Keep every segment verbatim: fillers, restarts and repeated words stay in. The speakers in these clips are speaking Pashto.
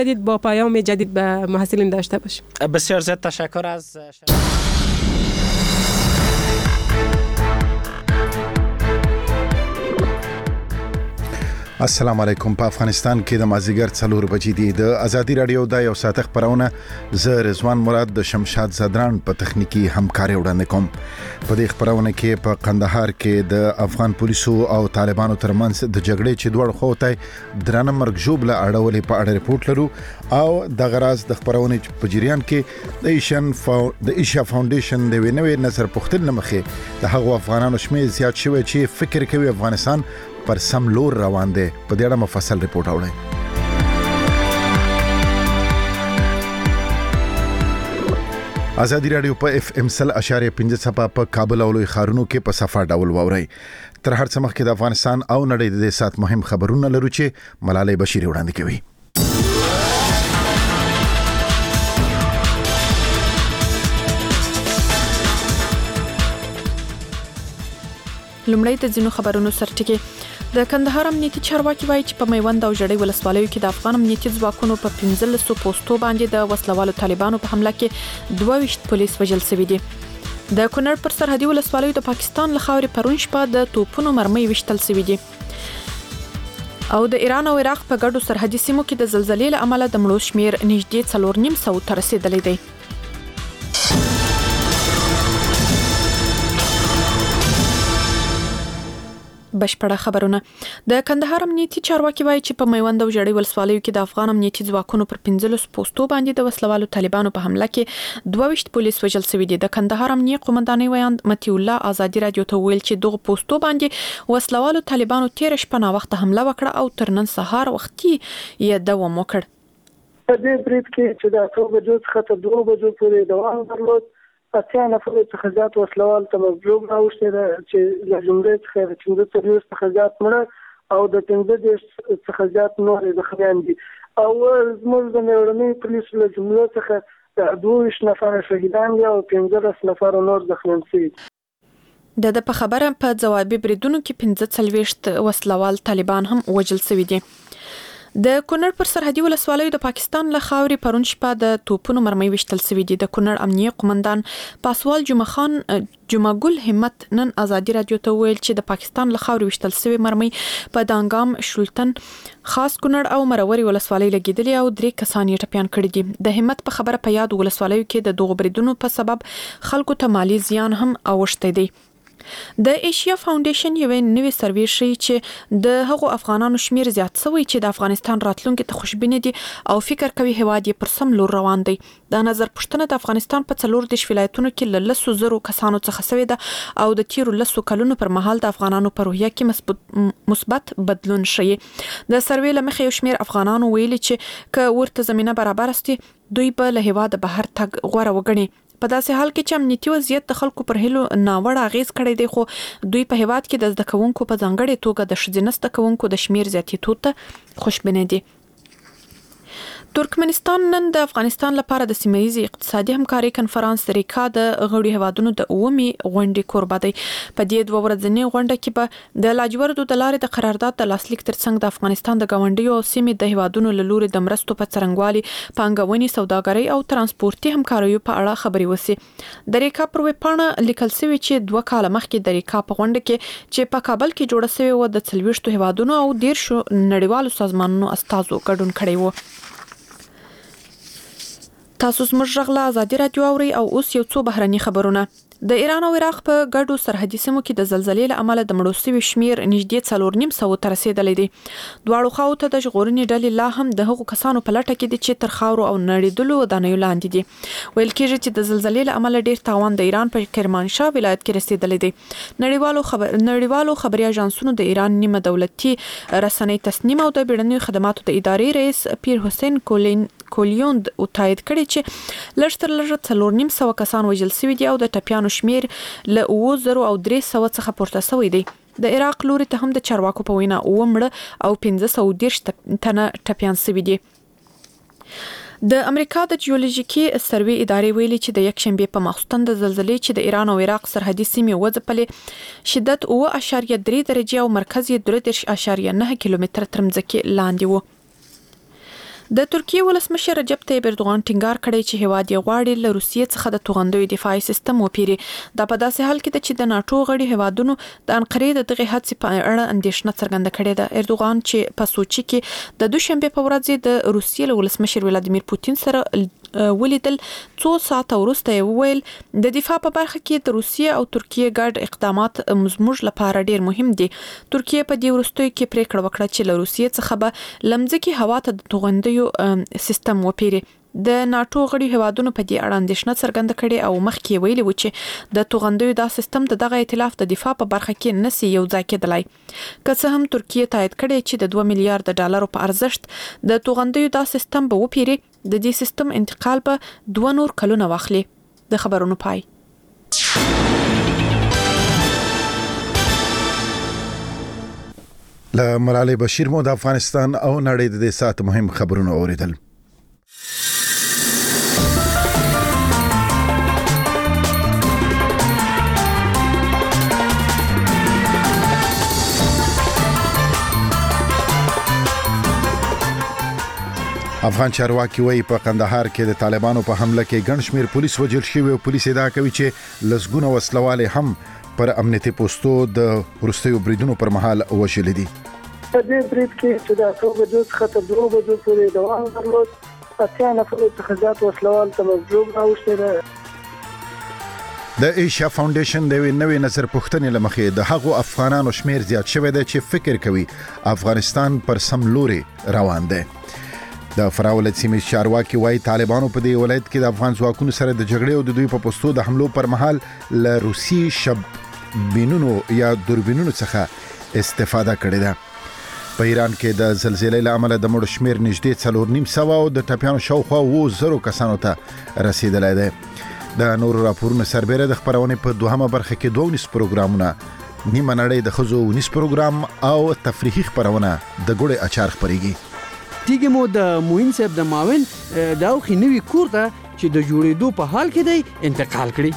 جدید با پیام جدید به محصلین داشته باشیم. بسیار زیاد تشکر از السلام علیکم. په افغانستان کې د مازیګر څلور بجې دي. د ازادي رادیو د یو ساعت خبرونه زه رضوان مراد د شمشاد زدران په تخنیکی همکاري وړاندې کوم. په دې خبرونه کې په قندهار کې د افغان پولیسو او طالبانو ترمنځ د جګړې چې دوه خوا ته درنه مرګ ژوبله اړولې په اړه ریپورت لرو او د غراز د خبرونه په جریان کې د ایشن فاو د ایشیا فاونډیشن د وینوي نظر پختل مخې د هغو افغانانو شمیر زیات شوی چې فکر کوي افغانستان پر سم لور روان دي. په دې اړه مفصل ریپورت اورئ. ازادي رادیو په اف ام سل اشاریه پنځه صفه په کابل او لوی ښارونو کې په صفه ډول ووري. تر هر څه مخکې د افغانستان او نړۍ د دې سات مهم خبرونه لرو چې ملالۍ بشیر وړاندې کوي. لومړی د ځینو خبرونو سرټکی. د کندهار امنیتي چارواکي وایي چې په میوند او جړۍ ولسوالیو کې د افغان امنیتي ځواکونو په پنځلسو پوسټو باندې د وسلوالو طالبانو په حمله کې دوه ویشت پولیس وژل شوي دي. د کونړ پر سرحدي ولسوالیو د پاکستان له خاورې پرون شپه د توپونو مرمۍ ویشتل شوي دي. او د ایران او عراق په ګډو سرحدي سیمو کې د زلزلې له امله د مړو شمیر نږدې څلور نیم سوو ته رسیدلی دی. بشپړه خبرونه. د کندهار امنیتي چارواکي وایي چې په میوند او جړۍ ولسوالیو کې د افغان امنیتي ځواکونو پر پنځلسو پوسټو باندې د وسلوالو طالبانو په حمله کې دوه ویشت پولیس وژل شوي دي. د کندهار امنیتي قومندانۍ ویاند متي الله ازادي رادیو ته ویل چې دغه پوسټو باندې وسلوالو طالبانو تیر شپه نا وخت حمله وکړه او تر نن سهار وختي یې دوام وکړ. په دې بریټ کې چې د څو بجو څخه تر دوه بجو پورې دوام درلود، اتیا نفر څخه زیات وسلوال ته مضروب راوښتي چې له جملې څخه د پنځه څلوېښت څخه زیات مړه او د پنځه دېرش څخه زیات نور زخمیان دي. او زموږ د نړۍ پولیسو له جملې څخه دوه ویشت نفر شهیدان دي او پنځلس نفر نور زخمیان شوي. د د په خبره په ځوابي بریدونو کې پنځه څلوېښت وسلوال طالبان هم وژل شوي دي. د کونړ پر سرحدي ولسوالیو د پاکستان له خاورې پرون شپه د توپونو مرمۍ ویشتل شوي دي. د کونړ امنیتي قومندان پاسوال جمعه خان جمعه ګل همت نن ازادي رادیو ته ویل چې د پاکستان له خاورې ویشتل شوي مرمۍ په دانګام، شولتن، خاص کونړ او مروري ولسوالۍ لګیدلې او درې کسان یې ټپیان کړي دي. د همت په خبره په یاد ولسوالیو کې د دغو بریدونو په سبب خلکو ته مالی زیان هم اوښتی دی. د ایشیا فاونډیشن یو نوې سروې ښیي چې د هغو افغانانو شمیر زیات شوی چې د افغانستان راتلونکي ته خوشبینه دي او فکر کوي هیواد یې پر سم لور روان دی. د نظر پوښتنه د افغانستان په څلور دیرش ولایتونو کې له لسو زرو کسانو څخه شوې ده او د تیرو لسو کلونو پر مهال د افغانانو په روحیه کې مثبت بدلون ښیي. د سروې له مخې یو شمیر افغانانو ویلي چې که ورته زمینه برابر استي دوی به له هیواده بهر تګ غوره وګڼي. په داسې حال کې چې امنیتي وضعیت د خلکو پر هیلو ناوړه اغیز کړی دی، خو دوی په هیواد کې د زده کوونکو په ځانګړې توګه د ښځینه زده کوونکو د شمیر زیاتېدو ته خوشبینه دي. ترکمنستان نن د افغانستان لپاره د سیمه‌ییزې اقتصادي همکارۍ کنفرانس ریکا د غړو هیوادونو د اوومې غونډې کوربه دی. په دې دوه ورځنۍ غونډه کې به د لاجوردو د لارې د قرارداد د لاسلیک ترڅنګ د افغانستان د ګاونډیو او سیمې د هیوادونو له لوري د مرستو په څرنګوالي، پانګونې، سوداګرۍ او ترانسپورتي همکاریو په اړه خبرې وشي. د ریکا پر ویبپاڼه لیکل شوی چې دوه کاله مخکې د ریکا په غونډه کې چې په کابل کې جوړه شوې و د څلوېښتو هیوادونو او دیرشو نړیوالو سازمانونو استازو ګډون کړی و. تاسو زموږ غږ له ازادي رادیو اورئ او اوس یو څو بهرني خبرونه. د ایران او عراق په ګډو سرحدي سیمو کې د زلزلې له امله د مړو شویو شمیر نږدې څلور نیم سوو ته رسیدلی دی. دواړو خواو ته د ژغورنې ډلې لا هم د هغو کسانو په لټه کې دي چې تر خاورو او نړېدلو ودانیو لاندې دي. ویل کېږي چې د زلزلې له امله ډېر تاوان د ایران په کرمانشاه ولایت کې رسیدلی دی. نړیوالو خبر نړیوالو خبري اژانسونو د ایران نیمه دولتي رسنۍ تصنیم او د بیړنیو خدماتو د ادارې رئیس پیر حسین کولین کولیوند او تایید کړي چې لږ تر لږه څلور نیم سوه کسان وژل شوي دي او د ټپیانو شمیر له اووه زرو او درې سوه څخه پورته شوی دی. د عراق لوري ته هم د چارواکو په وینا اووه مړه او پنځه سوه دېرش تنه ټپیان شوي دي. د امریکا د جیولوژیکي سروې ادارې ویلي چې د یکشنبې په ماخوستن د زلزلې چې د ایران او عراق سرحدي سیمې وځپلې شدت اووه اعشاریه درې درجې او مرکز یې دوه دېرش اعشاریه نهه کیلومتره تر مځکې لاندې و. د ترکیه ولسمشر رجب طیب اردوغان ټینګار کړی چې هیواد یې غواړي له روسیې څخه د توغندوی دفاعي سیستم وپیري. دا په داسې حال کې چې د ناتو غړي هیوادونو د انقرې د دغه هڅې په اړه اندېښنه څرګنده کړې ده. اردوغان چې په سوچي کې د دوشنبه په ورځ د روسیې له ولسمشر ولادیمیر پوتین سره ولیدل، څو ساعته وروسته یې وویل د دفاع په برخه کې د روسیې او ترکیه ګډ اقدامات زموږ لپاره ډیر مهم دي. ترکیه په دې وروستیو کې پریکړه وکړه چې له روسیې څخه به لمځکي هوا ته د توغندیو سیستم وپیري. د ناتو غړي هیوادونو په دې اړه اندېښنه څرګنده کړې او مخکې ویلي و چې د توغندیو دا سیستم د دغه ائتلاف د دفاع په برخه کې نسی یو ځای کېدلای. که څه هم ترکیه تایید کړي چې د دوه میلیارډ ډالرو په ارزښت د توغندیو دا سیستم به وپیري، د دې سیستم انتقال به دوه نور کلونه واخلي. د خبرونو پای. له ملالۍ بشیر مو د افغانستان او نړۍ د دې سات مهم خبرونه اوریدل. افغان چارواکي وایي په قندهار کې د طالبانو په حمله کې ګڼ شمېر پولیس وژل شوي او پولیس ادعا کوي چې لسګونه وسلوال هم پر امنیتي پوسټو د وروستیو بریدونو پر مهال وژل دي. په دې برید کې چې د اته بجو څخه تر دوه بجو پورې دوام درلود، اتیا نفر څخه زیات وسلوال ته مظلوم راوښتل. د ایشیا فاونډیشن د نوې نظر پوښتنې لمخې د هغو افغانانو شمیر زیات شوی دی چې فکر کوي افغانستان پر سم لوري روان دی. د فراولت سیمې چارواکي وایي طالبانو په دې ولایت کې د افغان ځواکونو سره د جګړې او د دوی په پوسټو د حملو پر مهال له روسي شببینونو یا دوربینونو څخه استفاده کړې ده. په ایران کې د زلزلې له امله د مړو شمیر نږدې څلور نیم سوه او د ټپیانو شاوخوا اووه زرو کسانو ته رسیدلی دی. د نورو راپورونو سربیره د خپرونې په دوهمه برخه کې دوه ونیس پروګرامونه، نیمه نړۍ د ښځو ونیس پروګرام او تفریحي خپرونه د ګوړې اچار خپرېږي. تیګه مو د موین صاحب د ماون د اوخي نوي کور ته چې د جوړېدو په حال کې دی انتقال کړي.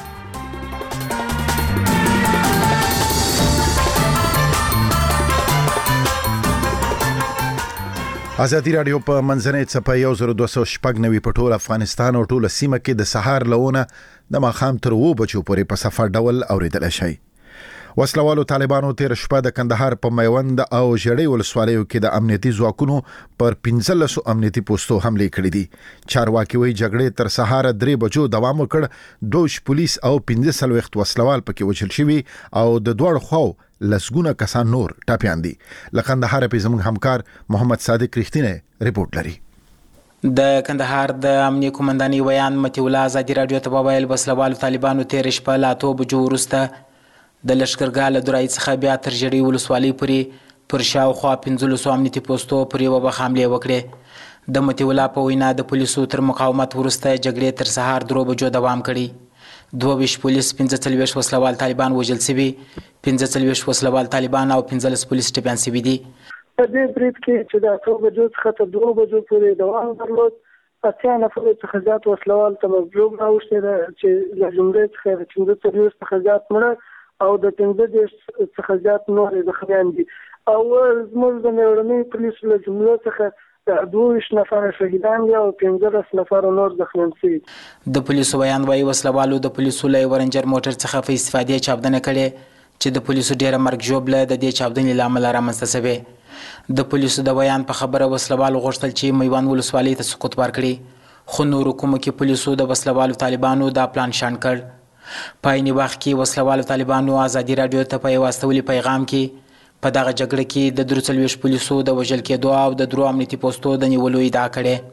ازادي رادیو په منځنۍ څپه یو زر دوه سوه شپږ نوي په ټول افغانستان او ټوله سیمه کې د سهار لونه د ماښام تر اووه بجو پورې په صفر ډول اورېدلی شئ. وسلوالو طالبانو تیر شپه د کندهار په میوند او ژړۍ ولسوالیو کې د امنیتي ځواکونو پر پنځلسو امنیتي پوسټو حملې کړې دي. چارواکي وایي جګړې تر سهار درې بجو دوام وکړ. دوش پولیس او پنځه څلوېښت وسلوال پکې وژل شوي او د دواړو خواو لسګونه کسان نور ټپیان دي. له کندهاره پې زموږ همکار محمد صادق رښتینی رپورټ لري. د کندهار د امنیه قومندانۍ ویان متي الله ازادي رادیو ته وویل وسلوالو طالبانو تیر شپه له اتو بجو وروسته د لشکرګاه له درایي څخه بیا تر ژړۍ ولسوالۍ پورې پر شاوخوا پنځلسو امنیتي پوسټو پر یوه وخت حملې وکړې. د متي الله په وینا د پولیسو تر مقاومت وروسته جګړې تر سهار درو بجو دوام کړی. دوه ویشت پولیس، پنځه څلوېښت وسلوال طالبان وژل شوي، پنځه څلوېښت وسلوال طالبان او پنځلس پولیس ټپیان شوي دي. په دې برید کې چې د اته بجو څخه تر دوه بجو پورې دوام درلود، اتیا نفر څخه زیات وسلوال ته مظلوم راوښتل چې له جملې څخه د پنځه څلوېښت څخه زیات مړه او د پنځه دېرش څخه زیات نور زخمیان دي. او زموږ د میړنیو پولیسو له جملو څخه دوه ویشت نفره شهیدان دي او پنځلس نفره نور زخمیان شوي. د پولیسو بیان وایي وسلوالو د پولیسو له یوه رنجر موټر څخه په استفادې چاودنه کړې چې د پولیسو ډیره مرګ ژوبله د دې چاودنې له امله رامنځته شوې. د پولیسو د بیان په خبره وسلوالو غوښتل چې میوند ولسوالۍ ته سقوط ورکړي، خو نورو کومو کې پولیسو د وسلوالو طالبانو دا پلان شنډ کړ. په عیني وخت کې وسلوالو طالبانو ازادي رادیو ته په یوه استولي پیغام کې په دغه جګړه کې د درې څلوېښت پولیسو د وژل کېدو او د درو امنیتي پوسټو د نیولو ادعا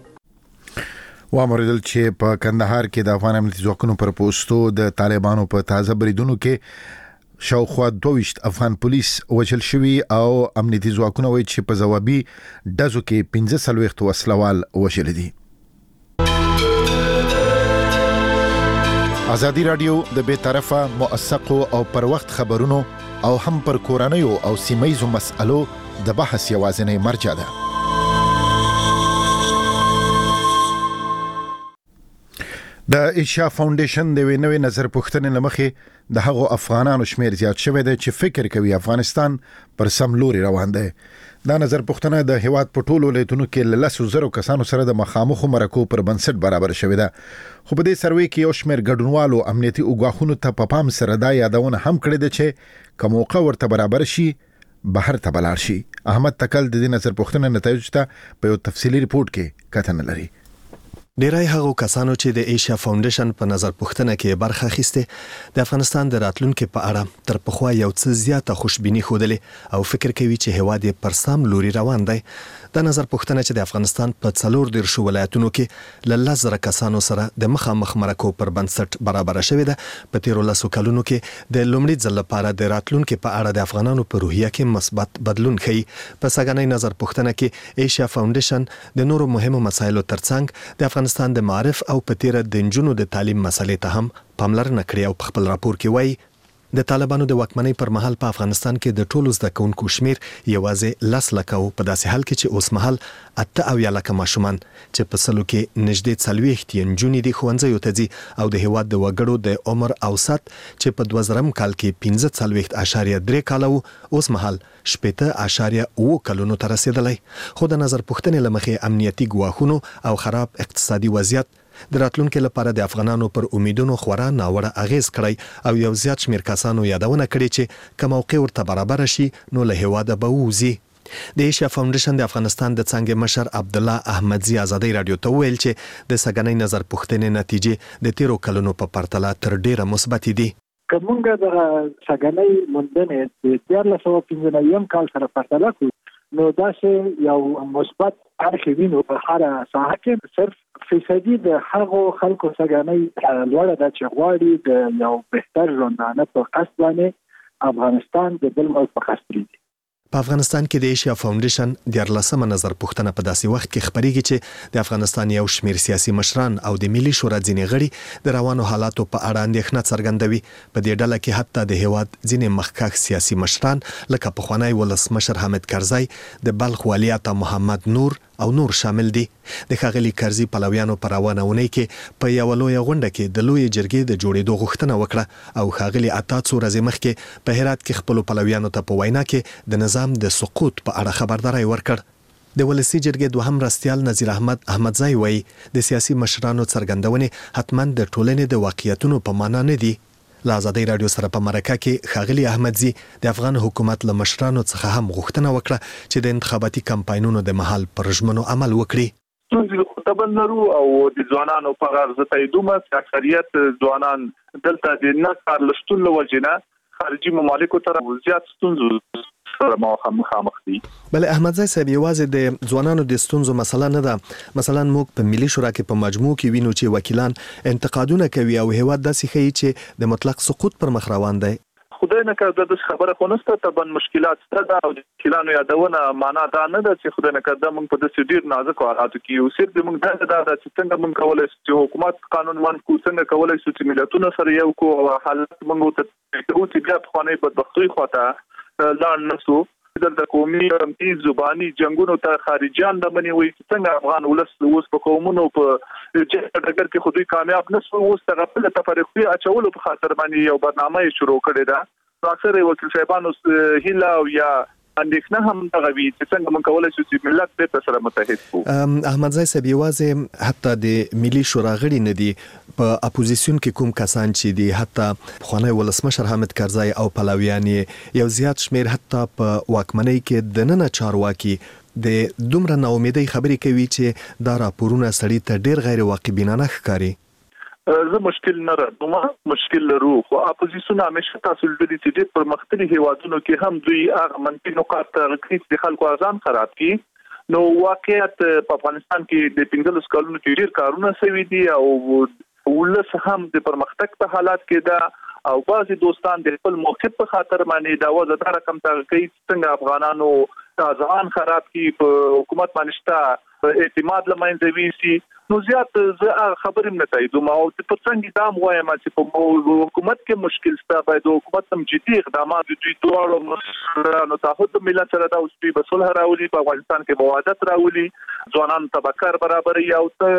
کړې. واوریدل چې په کندهار کې د افغان امنیتي ځواکونو پر پوسټو د طالبانو په تازه بریدونو کې شاوخوا دوه ویشت افغان پولیس وژل شوي او امنیتي ځواکونه وایي چې په ځوابي ډزو کې پنځه څلوېښت وسلوال وژل دي. ازادي رادیو د بے طرفه، موثقو او پر وخت خبرونو او هم پر کورنیو او سیمایزو مسألو د بحث یوازینی مرجع ده. د ایشیا فاونډیشن د نوې نظر پوښتنې لمخې د هغو افغانانو شمیر زیات شوی دی چې فکر کوي افغانستان پر سم لوري روان دی. دا نظر پوښتنه د هیواد په ټولو ولایتونو کې له لسو زرو کسانو سره د مخامخ مرکو پر بنسټ برابر شوې ده. خو په دې سروې کې یو شمېر ګډونوالو امنیتي اوګواښونو ته په پام سره دا یادونه هم کړې ده چې که موقع ورته برابر شي بهر ته بلاړ شي. احمد تکل د دې نظر پوښتنه نتایج ته په یو تفصیلي ریپورت کې کتنه لري. ډیری هغو کسانو چې د ایشیا فاونډیشن په نظر پوښتنه کې برخه اخیسته د افغانستان د راتلونکو په اړه تر پخوا یو څه زیاته خوشبیني ښودلې او فکر کوي چې هیواد یې پر سم لوري روان دی. د نظر پوښتنه چې د افغانستان په څلور دیرشو ولایتونو کې له لس زره کسانو سره د مخامخ مرکو پر بنسټ برابر شوې ده په تیرو لسو کلونو کې د لومړي ځل لپاره د راتلونکو په اړه د افغانانو په روحیه کې مثبت بدلون ښیي. په سږنۍ نظر پوښتنه کې ایشیا فاونډیشن د نورو مهمو مسایلو ترڅنګ د افغانستان د معارف او په تیره د نجونو د تعلیم مسلې ته هم پاملرنه کړې او په خپل راپور کې وایي د طالبانو د واکمنۍ پر مهال په افغانستان کې د ټولو زده کوونکو شمیر یوازې لس لکه او په داسې حال کې چې اوس مهال اته اویا لکه ماشومان چې په سلو کې نږدې څلوېښت یې نجونې د ښوونځیو ته ځي او د هیواد د وګړو د عمر اوسط چې په دوه زرم کال کې پنځه څلوېښت اشاریه درې کاله و اوس مهال شپېته اشاریه اووه کلونو ته رسېدلی. خو د نظر پوښتنې له مخې امنیتي ګواښونو او خراب اقتصادي وضعیت د راتلونکو لپاره د افغانانو پر امیدونو خورا ناوړه اغیز کړی او یو زیات شمیر کسانو یادونه کړې چې که موقع ورته برابر شي نو له هیواده به ووځي. د ایشیا فاونډیشن د افغانستان د څانګې مشر عبدالله احمدزي ازادۍ رادیو ته وویل چې د سږنۍ نظر پوښتنې نتیجې د تیرو کلونو په پرتله تر ډیره مثبتې دي. که موږ د سږنۍ موندنې د دیارلس سوه پنځه نوي کال سره پرتله کړو نو داسې یو مثبت اړخ وینو په هر ساحه کې. صرف فیصدي د هغو خلکو سږنۍ لوړه ده چې غواړي د یو بهتر ژوندانه په قصد باندې افغانستان د بل ملک په قصد دي. په افغانستان کې د ایشیا فاونډیشن دیارلسمه نظر پوښتنه په داسې وخت کې خبرېږي چې د افغانستان یو شمیر سیاسي مشران او د ملي شورا ځینې غړي د روانو حالاتو په اړه اندېښنه څرګندوي. په دې ډله کې حتی د هیواد ځینې مخکښ سیاسي مشران لکه پخوانی ولسمشر حامد کرزی، د بلخ والي عطا محمد نور او نور شامل دي. د ښاغلي کرزي پلویانو په روانه اونۍ کې په یوه لویه غونډه کې د لویې جرګې د جوړېدو غوښتنه وکړه او ښاغلي عطا څو ورځې مخکې په هرات کې خپلو پلویانو ته په وینا کې د نظام د سقوط په اړه خبرداری ورکړ. د ولسی جرګې دوهم رستیال نظیر احمد احمدزی وایي د سیاسي مشرانو څرګندونې حتما د ټولنې د واقعیتونو په معنا نه دي. له ازادۍ رادیو سره په مرکه کې ښاغلي احمدزي د افغان حکومت له مشرانو څخه هم غوښتنه وکړه چې د انتخاباتي کمپاینونو د مهال پر ژمنو عمل وکړي. ستونزې خطبه لرو او د ځوانانو په غرض تاییدومه اکثریت ځوانان دلته د نه کار لشتون له وجې نه خارجي ممالکو ته زیات ستونزو سره مخامخ دي. بل احمدزی صاحب یوازې د ځوانانو د ستونزو مسله نه ده. مثلا موږ په ملي شورا کې په مجموع کې وینو چې وکیلان انتقادونه کوي او هیواد داسې ښیي چې د مطلق سقوط پر مخ روان دی. خدای نه کړه د خبره خو نسته طبعا مشکلات شته دا او د وکیلانو یادونه معنا دا نه ده چې خدای نه کړه موږ په داسې ډیر نازک حالاتو کې یو صرف موږ دا دا چې څنګه موږ کولای شو چې حکومت قانون مان کو څنګه کولای شو چې ملتونه سره یو کو حالت موږ ته چې بیا په خانه بدبختي خواته لاړ نسو. د قومي امني زباني جنگونو ته خارجيان د منی وي څنګه افغان ولس اوس په قومونو په جګړه کې خودي کامیاب نشو اوس ته خپل تفریقي اچولو په خاطر باندې یو برنامه شروع کړی دا. اکثر وکیل صاحبانو هیله او یا اندېښنه هم دغه وی چې څنګه موږ کولای شو چې ملت په سره متحد شو. احمدزی صاحب یوازې حتی د ملي شورا غړي نه دي په اپوزیسیون کې کوم کسان چې دي حتی پخوانی ولسمشر حامد کرزی او پلویان یو زیات شمیر حتی په واکمنۍ کې د نن چارواکي د دومره ناامیدۍ خبرې کوي چې دا راپورونه سړی ته ډیر غیر واقعبینانه ښکاري. زه مشکل نه راځم مشکل لرو خو اپوزیسیون همیشه تاسو لري چې په مختلفو هیوادونو کې هم دوی هغه منفي نقاط راکړي چې خلکو اذان خراب کړي. نو واقعیت په افغانستان کې د پنځلس کلونو کې ډیر کارونه شوي دي او ولس هم د پرمختګ په حالات کې ده او بعضي دوستان د خپل موقف په خاطر باندې دا وځه دا رقم ته کوي څنګه افغانانو اذان خراب کړي په حکومت باندې اعتماد لمنځه ویسي. نو زیات زه خبرې نه تاییدوم او په څنګه دا وایم چې په حکومت کې مشکل شته باید حکومت هم جدي اقدامات دوی دواړو مشرانو تعهد ملت سره دا اوس په صلح راولي په افغانستان کې موادت راولي ځوانان تبکر برابر یو ته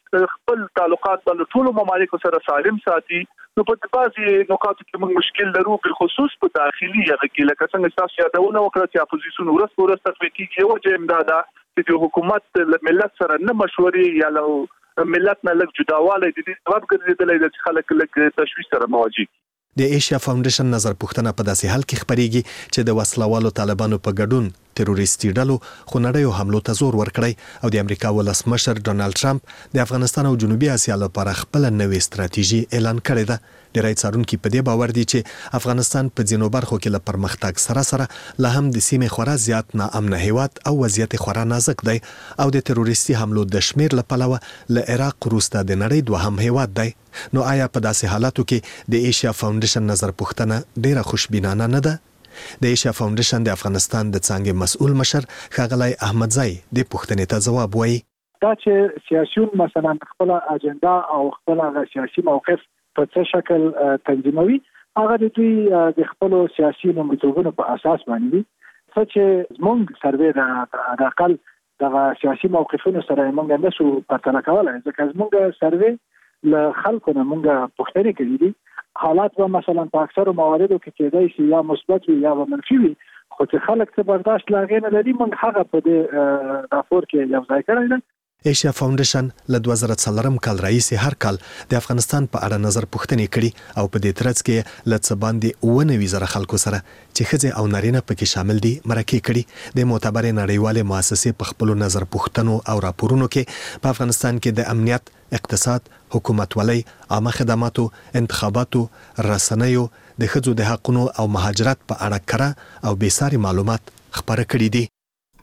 خپل تعلقات بل ټول ممالک سره سالم ساتي. نو په بعضي نقاطو کې موږ مشکل لرو، بالخصوص په داخلي هغه کې لکه څنګه تاسو یادونه وکړه چې اپوزیسیون ورس ورس تخوي کیږي او چې امدادا چې حکومت له ملت سره نه مشورې یا له ملت نه لږ جداواله دي سبب ګرځیدل چې خلک لږ تشویش سره مواجه. د ایشیا فاونډیشن نظر پوښتنه په داسې حال کې خبريږي چې د وسلوالو طالبانو په ګډون تروریستي ډلو خونړیو حملو ته زور ورکړی او د امریکا ولسمشر ډونالد ټرمپ د افغانستان او جنوبي اسیا لپاره خپل نوې ستراتیژي اعلان کړې ده. ډیری څارونکي په دې باور دي چې افغانستان په ځینو برخو کې له پرمختګ سره سره له هم د سیمې خورا زیات ناامنه هیواد او وضعیت خورا نازک دی او د تروریستي حملو د شمیر له پلوه له عراق وروسته د نړۍ دوهم هیواد دی. نو آیا په داسې حالاتو کې د ایشیا فاونډیشن نظر پوښتنه ډیره خوشبینانه نه ده؟ د ایشیا فاونډیشن د افغانستان د څانګې مسؤل مشر ښاغلی احمدزی د پوښتنې ته ځواب وایي. دا چې سیاسيون مثلا خپل اجنډا او خپل سیاسي موقف په څه شکل تنظیموي هغه د دوی د خپل سیاسي لومړیتوبونو په اساس باندې څه چې زموږ سروې د اقل د سیاسي موقفونو سره موږ نه شو پرتله کولای ځکه زموږ سروې له خلکو نه موږ پوښتنه کړې دي حالات به مثلا په اکثر مواردو کې کېدای شي یا مثبت وي یا منفي وي خو چې خلک څه برداشت لاغې نه لري موږ هغه په دې راپور کې یو ځای کړی دی. ایشیا فاونډیشن له دوه زره څلورم کال راهیسې هر کال د افغانستان په اړه نظر پوښتنې کړي او په دې ترڅ کې له څه باندې اووه نوي زره خلکو سره چې ښځې او نارینه پکې شامل دي مرکې کړي. د معتبرې نړیوالې مؤسسې په خپلو نظر پوښتنو او راپورونو کې په افغانستان کې د امنیت، اقتصاد، حکومتولۍ، عامه خدماتو، انتخاباتو، رسنیو، د ښځو د حقونو او مهاجرت په اړه کره او بېساري معلومات خپاره کړي دي.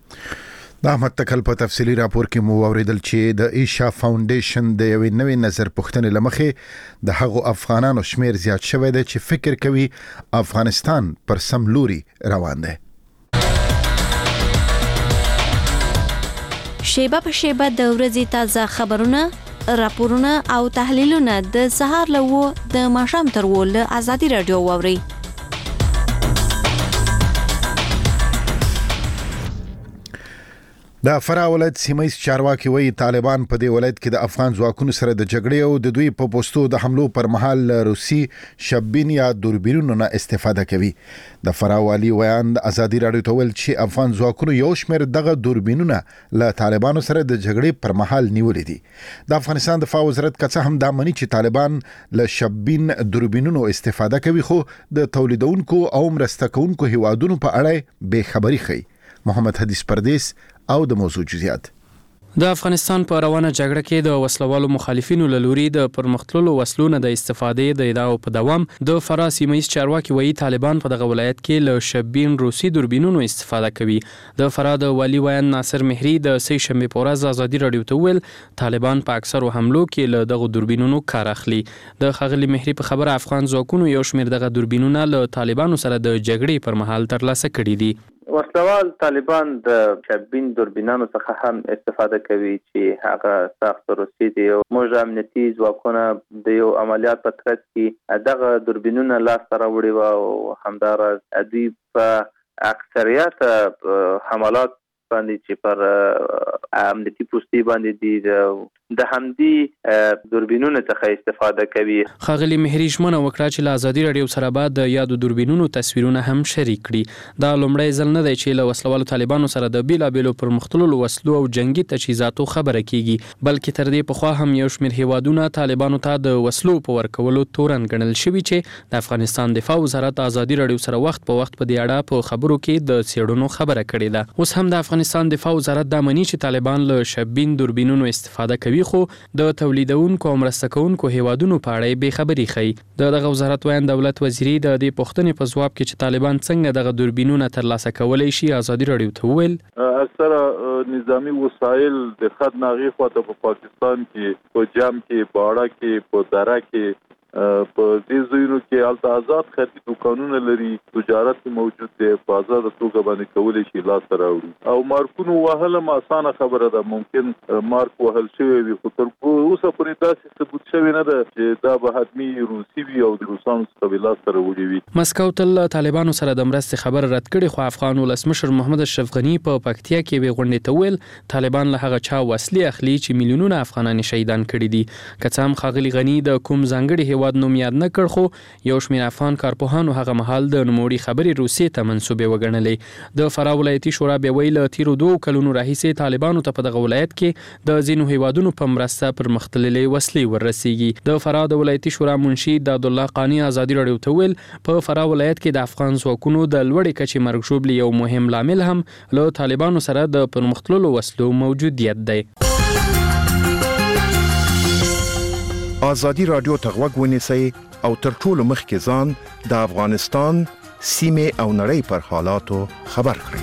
د احمد تکل په تفصیلی راپور کې مو اوریدل چې د ایشیا فاونډیشن د یوې نوې نظر پوښتنې لمخې د هغو افغانانو شمیر زیات شوی دی چې فکر کوي افغانستان پر سم لوري روان دی. شیبه په شیبه د ورځې تازه خبرونه، راپورونه او تحلیلونه د سهار له وو د ماښام تر وو له ازادي رادیو واوري. د فراه ولایت سیمه چارواکي وایي طالبان په دې ولایت کې د افغان ځواکونو سره د جګړې او د دوی په پوسټو د حملو پر مهال روسي شبین یا دوربینونو نه استفاده کوي. د فراه والي ویان د ازادي رادیو ته ویل چې افغان ځواکونو یو شمېر دغه دوربینونه له طالبانو سره د جګړې پر مهال نیولې دي. د افغانستان دفاع وزارت که څه هم دا مني چې طالبان له شبین دوربینونو استفاده کوي خو د تولیدونکو او مرسته کوونکو هیوادونو په اړه بې خبري ښيي. محمد حدیث پردیس او د موضوع جزئیات. د افغانستان په روانه جګړه کې د وسلوالو مخالفینو له لوري د پرمختللو وسلو نه د استفادې د ادعاو په دوام د فراه سیمه ییز چارواکي وایي طالبان په دغه ولایت کې له شبین روسي دوربینونو استفاده کوي. د فراه د والي ویان ناصر مهری د سې شنبې په ورځ ازادي رادیو ته ویل طالبان په اکثرو حملو کې له دغه دوربینونو کار اخلي. د ښاغلي مهری په خبره افغان ځواکونو یو شمېر دغه دوربینونه له طالبانو سره د جګړې پر مهال ترلاسه کړي دي. وسلوال طالبان د شبین دوربینانو څخه هم استفاده کوي چې هغه سخت روسي دي. موږ امنیتي ځواکونه د یو عملیات په ترڅ کې دغه دوربینونه لاسته راوړي او همداراز دوی په اکثریت حملات باندې چې پر امنیتي پوسټي باندې دي د همدي دوربینونو څخه استفاده کوي. ښاغلي مهری ژمنه وکړه چې له ازادي رادیو سره به د یادو دوربینونو تصویرونه هم شریک کړي. دا لومړی ځل نه دی چې له وسلوالو طالبانو سره د بیلابیلو پرمختللو وسلو او جنگي تجهیزاتو خبره کیږي بلکې تر دې پخوا هم یو شمېر هیوادونه طالبانو ته د وسلو په ورکولو تورن ګڼل شوي چې د افغانستان دفاع وزارت ازادي رادیو سره وخت په وخت په دې اړه په خبرو کې د څېړنو خبره کړې ده. اوس هم د افغانستان دفاع وزارت دا مني چې طالبان له شبین دوربینونو استفاده کوي خو د تولیدونکو او مرسته کوونکو هیوادونو په اړه بې خبري ښيي. د دغه وزارت ویان دولت وزیري د دې پوښتنې په ځواب کې چې طالبان څنګه دغه دوربینونه ترلاسه کولی شي ازادي رادیو ته وویل اکثره نظامی وسایل د خط ناغي خواته په پاکستان کې په جام کې باړه کې په دره کې په دې ځایونو کې الته آزاد خرڅي دوکانونه لري، تجارت موجود دی، په آزاد توګه باندې کولای شي لاس راوړي. او مارکونو وهل هم اسانه خبره ده، ممکن مارک وهل شوی وي خو تر اوسه پورې داسې ثبوت شوی نه ده چې دا به حتمي روسي وي او د روسانو څخه لاس راوړي وي. مسکو تل طالبانو سره د مرستې خبر رد کړي، خو افغان ولسمشر محمد اشرف غنی په پکتیا کې وی غونډې ته ویل طالبان له هغه چا وسلې اخلي چې میلیونونه افغانان شهیدان کړي دي. که څه هم ښاغلي غنی د کوم ځانګړي هیواد نوم یاد نه کړ، خو یو شمېر افغان کارپوهانو هغه مهال د نوموړي خبرې روسیې ته منسوبې وګڼلې. د فراه ولایتي شورا بیا ویل تیرو دوو کلونو راهیسې طالبانو ته په دغه ولایت کې د ځینو هیوادونو په مرسته پرمختللې وسلې وررسیږي. د فراه د ولایتي شورا منشي دادالله قانی ازادي راډیو ته ویل په فراه ولایت کې د افغان ځواکونو د لوړې کچې مرګ ژوبلې یو مهم لامل هم له طالبانو سره د پرمختللو وسلو موجودیت دی. ازادي راډیو ته غوږ ونیسئ او تر ټولو مخکې ځان د افغانستان سیمې او نړۍ پر حالاتو خبر کړئ.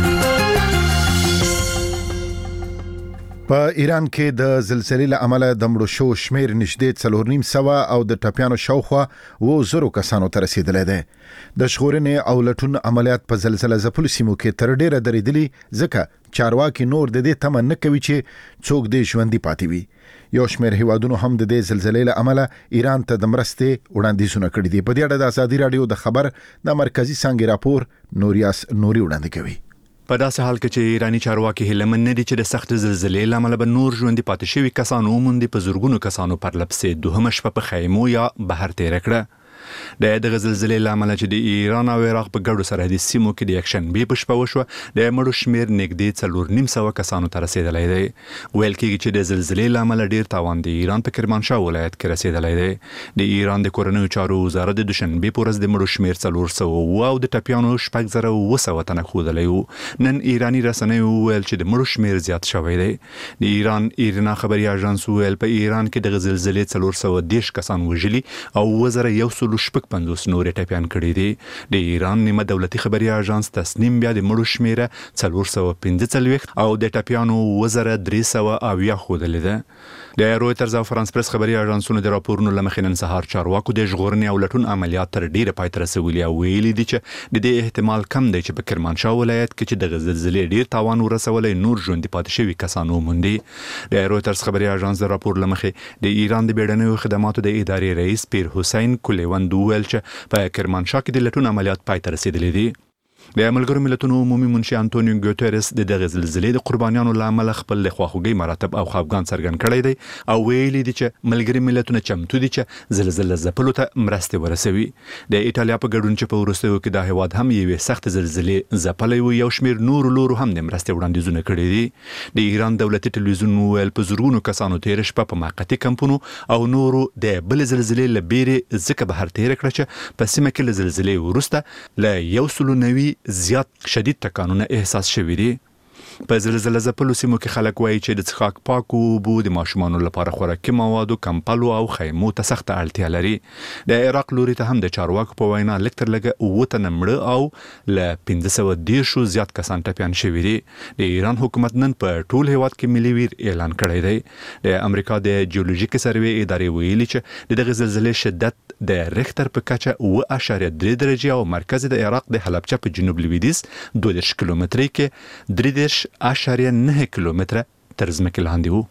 په ایران کې د زلزلې له امله د مړو شو شمیر نږدې څلور نیم سوه او د ټپیانو شاوخوا اووه زرو کسانو ته رسیدلی دی. د ژغورنې او لټون عملیات په زلزله ځپلو سیمو کې تر ډیره درېدلي، ځکه چارواکي نور د دې تمه نه کوي چې څوک دې ژوندي پاتې وي. یو شمېر هیوادونو هم د دې زلزلې له امله ایران ته د مرستې وړاندیزونه کړي دي. په دې اړه د ازادي راډیو د خبر د مرکزي څانګې راپور نوریاس نوري وړاندې کوي. په داسې حال کې چې ایرانی چارواکي هیله من نه دي چې د سخت زلزلې له امله به نور ژوندي پاتې شوي کسان وموندي، په زرګونو کسانو پرلپسې دوهمه شپه په خیمو یا بهر تیره کړه. د دغه زلزلې له امله چې د ایران او عراق په ګډو سرحدي سیمو کې د یکشنبې په شپه وشوه، د مړو شمیر نږدې څلور نیم سوه کسانو ته رسیدلی دی. ویل کېږي چې د زلزلې له امله ډیر تاوان د ایران په کرمانشاه ولایت کې رسیدلی دی. د ایران د کورنیو چارو وزارت د دوشنبې په ورځ د مړو شمیر څلور سوه اووه او د ټپیانو شپږ زره اووه سوه تنه ښودلی و. نن ایراني رسنیو وویل چې د مړو شمیر زیات شوی دی. د ایران ایرنا خبري اژانس وویل په ایران کې د زلزلې څلور سوه دېرش کسان وژلي او اووه زره یو سل شپږ پنځوس نورې ټپیان کړي دي. د ایران نیمه دولتي خبري اژانس تصنیم بیا د مړو شمیره څلور سوه پنځه څلوېښت او د ټپیانو اووه زره درې سوه اویا ښودلې ده. د رویترز او فرانس پرس خبري اژانسونو د راپورونو له مخې نن سهار چارواکو د ژغورنې او لټون عملیات تر ډیره پای ته رسولي او ویلي دي چې د دې احتمال کم دی چې په کرمانشاه ولایت کې چې د زلزلې ډیر تاوان ورسولی نور ژوندي پاتې شوي کسان وموندي. د رویترز خبري اژانس د راپور له مخې د ایران د بیړنیو خدماتو د ادارې رئیس پیر حسین کولیوند وویل چې په کرمانشاه کې د لټون عملیات پای ته رسیدلي دي. د ملګرو ملتونو عمومي منشي انټونیو ګوتيرس د دغه زلزلې د قربانیانو له امله خپل خواخوږي مراتب او خفګان څرګند کړی دی او ویلي دي چې ملګري ملتونه چمتو دي چې زلزلې ځپلو ته مرستې ورسوي. د ایټالیا په ګډون چې په وروستیو کې د هیواد هم یوې سخت زلزلې ځپلی و، یو شمېر نورو لورو هم د مرستې وړاندیزونه کړي دي. د ایران دولتي ټلویزیون وویل په زرګونو کسانو تېره شپه په موقتي کمپونو او نورو د بلې زلزلې له بیرې ځکه بهر تېره کړه چې په سیمه کې له زلزلې وروسته له یو سلو نوي زیات شدید تکانونه احساس شوي دي. په زلزلې ځپلو سیمو کې خلک وایي چې د څښاک پاکو اوبو د ماشومانو لپاره خوراکي موادو، کمپلو او خیمو ته سخته اړتیا لري. د عراق لوري ته هم د چارواکو په وینا لږ تر لږه اووه تنه مړه او له پنځه سوه دېرشو زیات کسان ټپیان شوي دي. د ایران حکومت نن په ټول هیواد کې ملي ویر اعلان کړی دی. د امریکا د جیولوژیکي سروې ادارې ویلي چې د دغه زلزلې شدت د ریختر په کچه اووه اعشاریه درې درجې او مرکز د عراق د حلبچه په جنوب لویدیځ دوه دېرش کیلومترۍ کې درې دېرش اعشاریه نه کیلومتره تر ځمکې لاندې وو.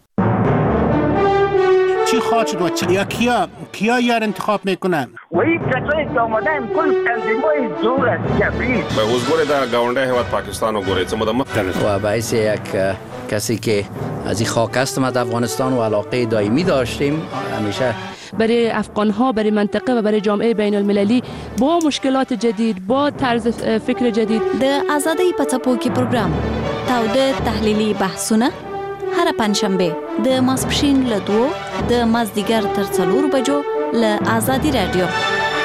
چی خواهد شد و چی یا کیا کیا یار انتخاب میکنن و این کسایی که آمدن کل تنظیمای زور است جبریست به حضور در گاونده هیواد پاکستان و گوره چه مدام و باعث یک کسی که از این خاک هستم از افغانستان و علاقه دائمی داشتیم همیشه برای افغان‌ها، برای منطقه و برای جامعه بین المللی با مشکلات جدید، با طرز فکر جدید. د آزادی په څپو کې پروګرام تاوده تحلیلي بحثونه هر پنځشنبه د ماسپښین له دوه د مازدیګر تر څلور بجو له آزادی رادیو.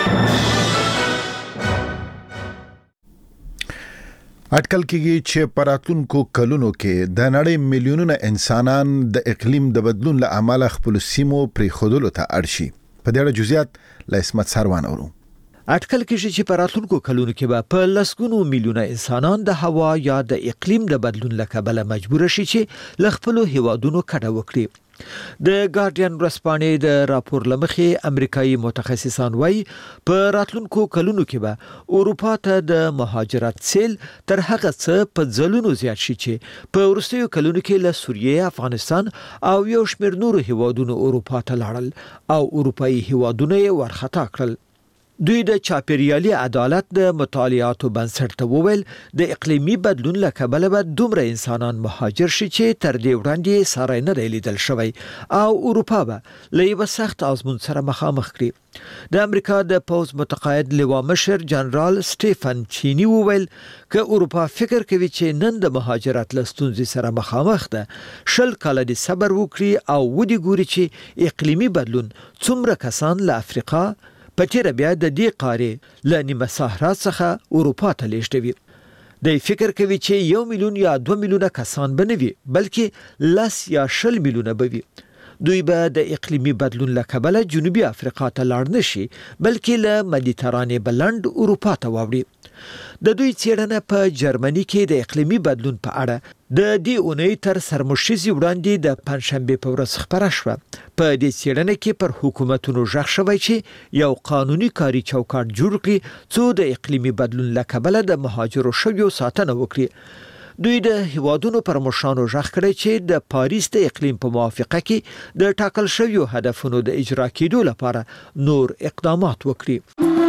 اټکل کېږي چې په راتلونکو کلونو کې د نړۍ میلیونونه انسانان د اقلیم د بدلون له امله خپل سیمو پرېښودلو ته اړ شي. په دې اړه جزئیات له عصمت سروان اورو. اټکل کېږي چې په راتلونکو کلونو کې به په لسګونو میلیونه انسانان د هوا یا د اقلیم د بدلون له کبله مجبور شي چې له خپلو هیوادونو کډه وکړي. د ګارډین ورځپاڼې د راپور لمخې امریکایي متخصصان وایي په راتلونکو کلونو کې به اروپا ته د مهاجرت سیل تر هغه څه په ځلونو زیات شي چې په وروستیو کلونو کې له سوریې، افغانستان او یو شمېر نورو هیوادونو اروپا ته لاړل او اروپایي هیوادونه یې ورخطا کړل. دوی د چاپیریالي عدالت د مطالعاتو بنسټ ته وویل د اقلیمي بدلون له کبله به دومره انسانان مهاجر شي چې تر دې وړاندې ساری نه دی لیدل شوی او اروپا به له یوه سخت آزمون سره مخامخ کړي. د امریکا د پوز متقاعد لوا مشر جنرال سټیفن چینی وویل که اروپا فکر کوي چې نن د مهاجرت له ستونزې سره مخامخ ده، شل کاله د صبر وکړي او ودې ګوري چې اقلیمي بدلون څومره کسان له افریقا په تیر بیا د دې قاره له نیمه صحرا څخه اروپا ته لیږدوي. د فکر کوي چې یو میلیون یا دوه میلیونه کسان به نه وي بلکې لس یا شل میلیونه به وي. دوی به د اقلیمي بدلون له کبله جنوبي افریقا ته لاړ نشي بلکې له مدیترانې بلند اروپا ته واوړي. د دوی څېړنه په جرمني کې د اقلیمي بدلون په اړه د دې اونۍ تر سرمشیزي وړاندې د پنځشنبې په ورځ خپره شوه. په دې څېړنه کې پر حکومتونو غږ شوی چې یو قانوني کاري چوکاټ جوړ کړي څو د اقلیمي بدلون له کبله د مهاجرو شویو ساتنه وکړي. دوی د هیوادونو پر مشرانو غږ کړی چې د پاریس د اقلیم په موافقه کې د ټاکل شویو هدفونو د اجرا کېدو لپاره نور اقدامات وکړي.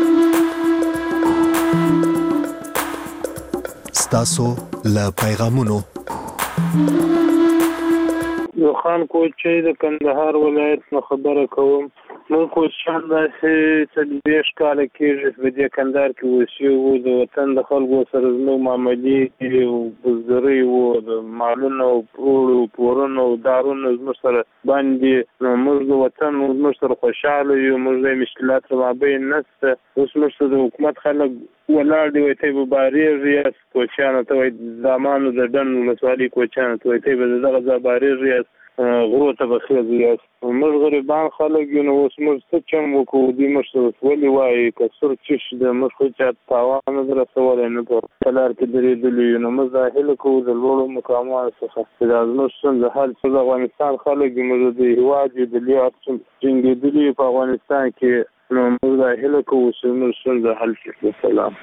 ستاسو له پیغامونو یو خان کوچي د کندهار ولایت نه خبره کوم. موږ کوچیان داسې څلوېښت کاله کېږي په دې کندهار کې اوسېږو. د وطن د خلکو سره زموږ معاملې او بزګرۍ وو، د مالونو او پوړو پورونو او دارونو زموږ سره باندې. نو موږ د وطن زموږ سره خوشحاله یو، موږ د مشکلات په مابین نشته. اوس موږ سره د حکومت خلک ولاړ دی، وایي ته به بارېږي یاست کوچیانو ته، وایي زامانو د ډن ولسوالۍ کوچیانو ته وایي ته به د دغه ځای بارېږي یاست، غرو ته به خېږي یاست. موږ غریبان خلک یو، نو اوس موږ څه چم وکړو؟ دوی موږ ته ولې وایي که سور چش د موږ خو چا تاوان نه در رسولی نه په لار کې درېدلي یو. نو موږ دا هیله کوو د لوړو مقاماتو څخه چې دا زموږ ستونزه حل شي. د افغانستان خلک یو، موږ د هېواد یو، د لوی جنګېدلي په افغانستان کې. نو موږ دا هیله کوو چې زموږ ستونزه حل شي. سلام.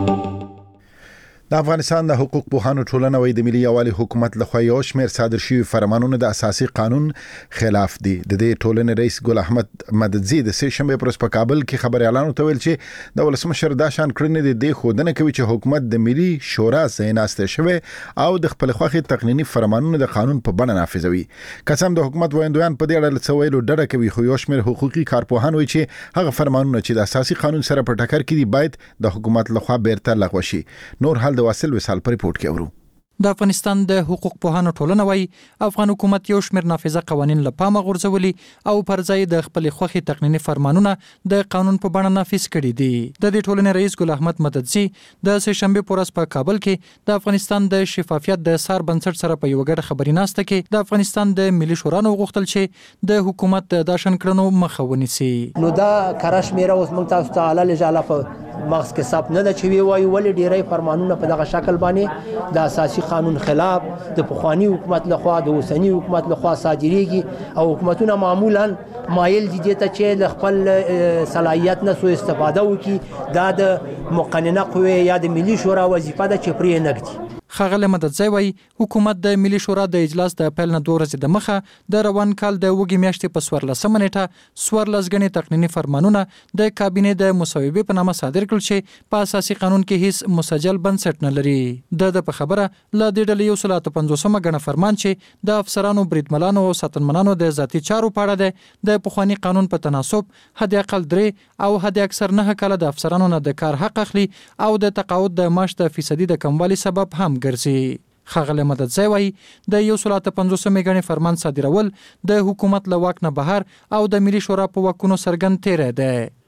د افغانستان د حقوق پوهانو ټولنه وایي د ملي یووالي حکومت لخوا یو شمېر صادر شوي فرمانونه د اساسي قانون خلاف دي. د دې ټولنې رئیس ګل احمد مددزي د سه شنبه پر ورځ په کابل کې خبريالانو ته ویل چې د ولسمشر دا شان کړنې د دې خودنه کوي چې حکومت د ملي شورا ځای ناسته شوی او د خپل خوخي تقنینی فرمانونه د قانون په بڼه نافذوي. قسم د حکومت ویندویان په دې اړه څه ویلو ډډه کوي، خو یو شمېر حقوقي کارپوهان وایي چې هغه فرمانونه چې د اساسي قانون سره په ټکر کې دي باید د حکومت لخوا بیرته لغوه شي. نور حال د واصل وصال پر ریپورت کې اورو. د افغانستان د حقوق پوهانو ټولنه وایي افغان حکومت یو شمېر نافذه قوانین له پامه غورځولي او پر ځای د خپل خوخي تقنینی فرمانونه د قانون په بڼه نافذ کړي دي. د دې ټولنې رئیس ګل احمد مددزي د سه شنبه پر ورځ په کابل کې د افغانستان د شفافیت د سار بنسټ سره په یو ګډه خبري ناسته کې د افغانستان د ملي شورا نو غوښتل چې د حکومت د داشن کړنو مخه ونیسي. نو دا کراش میرا اوس موږ تاسو ته علاله جاله په مغز کې صاحب نه د چوي وایي ولې ډیری فرمانونه په دغه شکل باندې د اساسي قانون خلاف د پخوانی حکومت لخوا د اوسنی حکومت لخوا صادریږي او حکومتونه معمولا مایل دي ته چې د خپل صلاحیت نه سوء استفاده وکړي. دا د مقننه قوه یا د ملي شورا وظیفه ده چې پرې نګدي. خغل مددزي وایي حکومت د ملي شورا د اجلاس د پیل نه دوه ورځې د مخه د روان کال د وګي میاشتې په څوارلسمه نیټه څوارلس ګڼې تقنینی فرمانونه د کابینې د مصوبې په نامه صادر کړل چې په اساسي قانون کې هیڅ مسجل بنسټ نه لري. د د په خبره ل دې ډلې یو سل اته پنځوسمه ګڼه فرمان چې د افسرانو بریدمنانو او ساتنمنانو د ذاتي چارو په اړه ده د پخوانی قانون په تناسب حد اقل درې او حد اکثر نه کاله د افسرانو نه د کار حق اخلي او د تقاعد د معاش د فیصدي د کموالي سبب هم ګرځي. خغل مددزي وایي د یو سل اته پنځوسمه ګڼې فرمان صادرول د حکومت له واک نه بهر او د ملي شورا په واکونو سرګند تیره ده.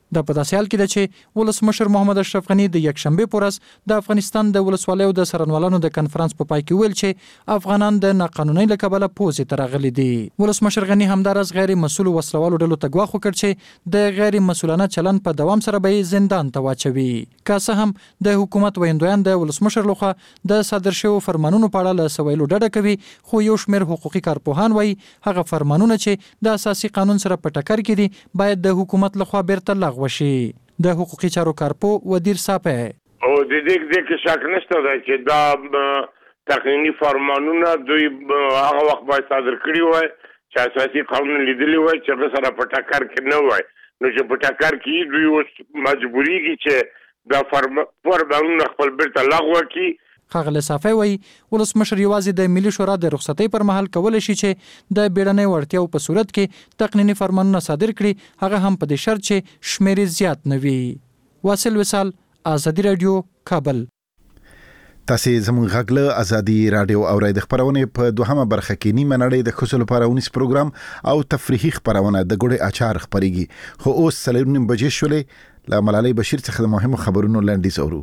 د په داسې حال کې ده چې ولسمشر محمد اشرف غنی د یکشنبه په ورځ د افغانستان د ولسوالیو د سرنوالانو د کنفرانس په پای کې ویل چې افغانان د ناقانونۍ له کبله پوزې ته راغلي دي. ولسمشر غنی همدارس غیر مسؤل وسلوالو ډلو ته ګواښ وکړ چې د غیر مسؤلانه چلند په دوام سره به زندان ته واچوي. که څه هم د حکومت ویندویان د ولسمشر لخوا د صادر شویو فرمانونو په اړه له سویلو ډډه کوي، خو یو شمېر حقوقي کارپوهان وایي هغه فرمانونه چې د اساسي قانون سره په ټکر کې دي باید د حکومت لخوا بیرته لغوه وشي. د حقوقي چارو کارپو ودیر صاحب او د دې د کې شک نشته دا چې دا تقنینی فرمانونه دوی هغه وخت باید صادر کړی وای چې اساسي قانون لیدلی وای چې سره په ټکر کې نه وای، نو چې په ټکر کې دوی اوس مجبوریږي چې دا فرمانونه خپل بیرته لغوه کړي. ښاغلی صافی وایي ولسمشر یوازې د ملي شورا د رخصتۍ پر مهال کولی شي چې د بیړنۍ وړتیاو په صورت کې تقنیني فرمانونه صادر کړي، هغه هم په دې شرط چې شمېرې زیات نه وي. واصل وصال، ازادي راډیو، کابل. تاسې زموږ غږ له ازادي راډیو اورئ. د خپرونې په دوهمه برخه کې نیمه نړۍ د ښځو لپاره ونیس پروګرام او تفریحي خپرونه د ګوړې اچار خپرېږي، خو اوس څلور نیم بجې شولې. له ملالۍ بشیر څخه د مهمو خبرونو لنډیز اورو.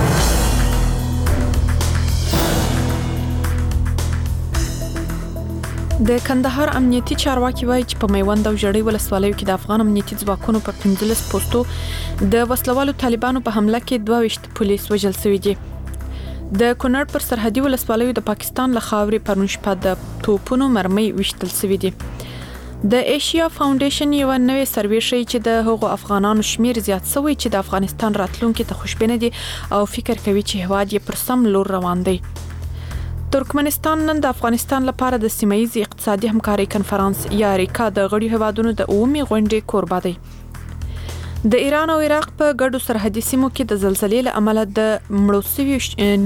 د کندهار امنیتي چارواکي وایي چې په میوند او ژړۍ ولسوالیو کې د افغان امنیتي ځواکونو په پنځلس پوسټو د وسلوالو طالبانو په حمله کې دوه ویشت پولیس وژل شوي دي. د کونړ پر سرحدي ولسوالیو د پاکستان له خاورې پرون شپه د توپونو مرمۍ ویشتل شوي دي. د ایشیا فاونډیشن یو نوې سروې ښیي چې د هغو افغانانو شمیر زیات شوی چې د افغانستان راتلونکي ته خوشبینه دي او فکر کوي چې هیواد یې پر سم لور روان دی. ترکمنستان نن د افغانستان لپاره د سیمه‌ییز اقتصادي همکارۍ کنفرانس یا ریکا د غړیو هیوادونو د اومي غونډې کوربه دی. د ایران او عراق په ګډو سرحدي سیمو کې د زلزلې له امله د مړو شویو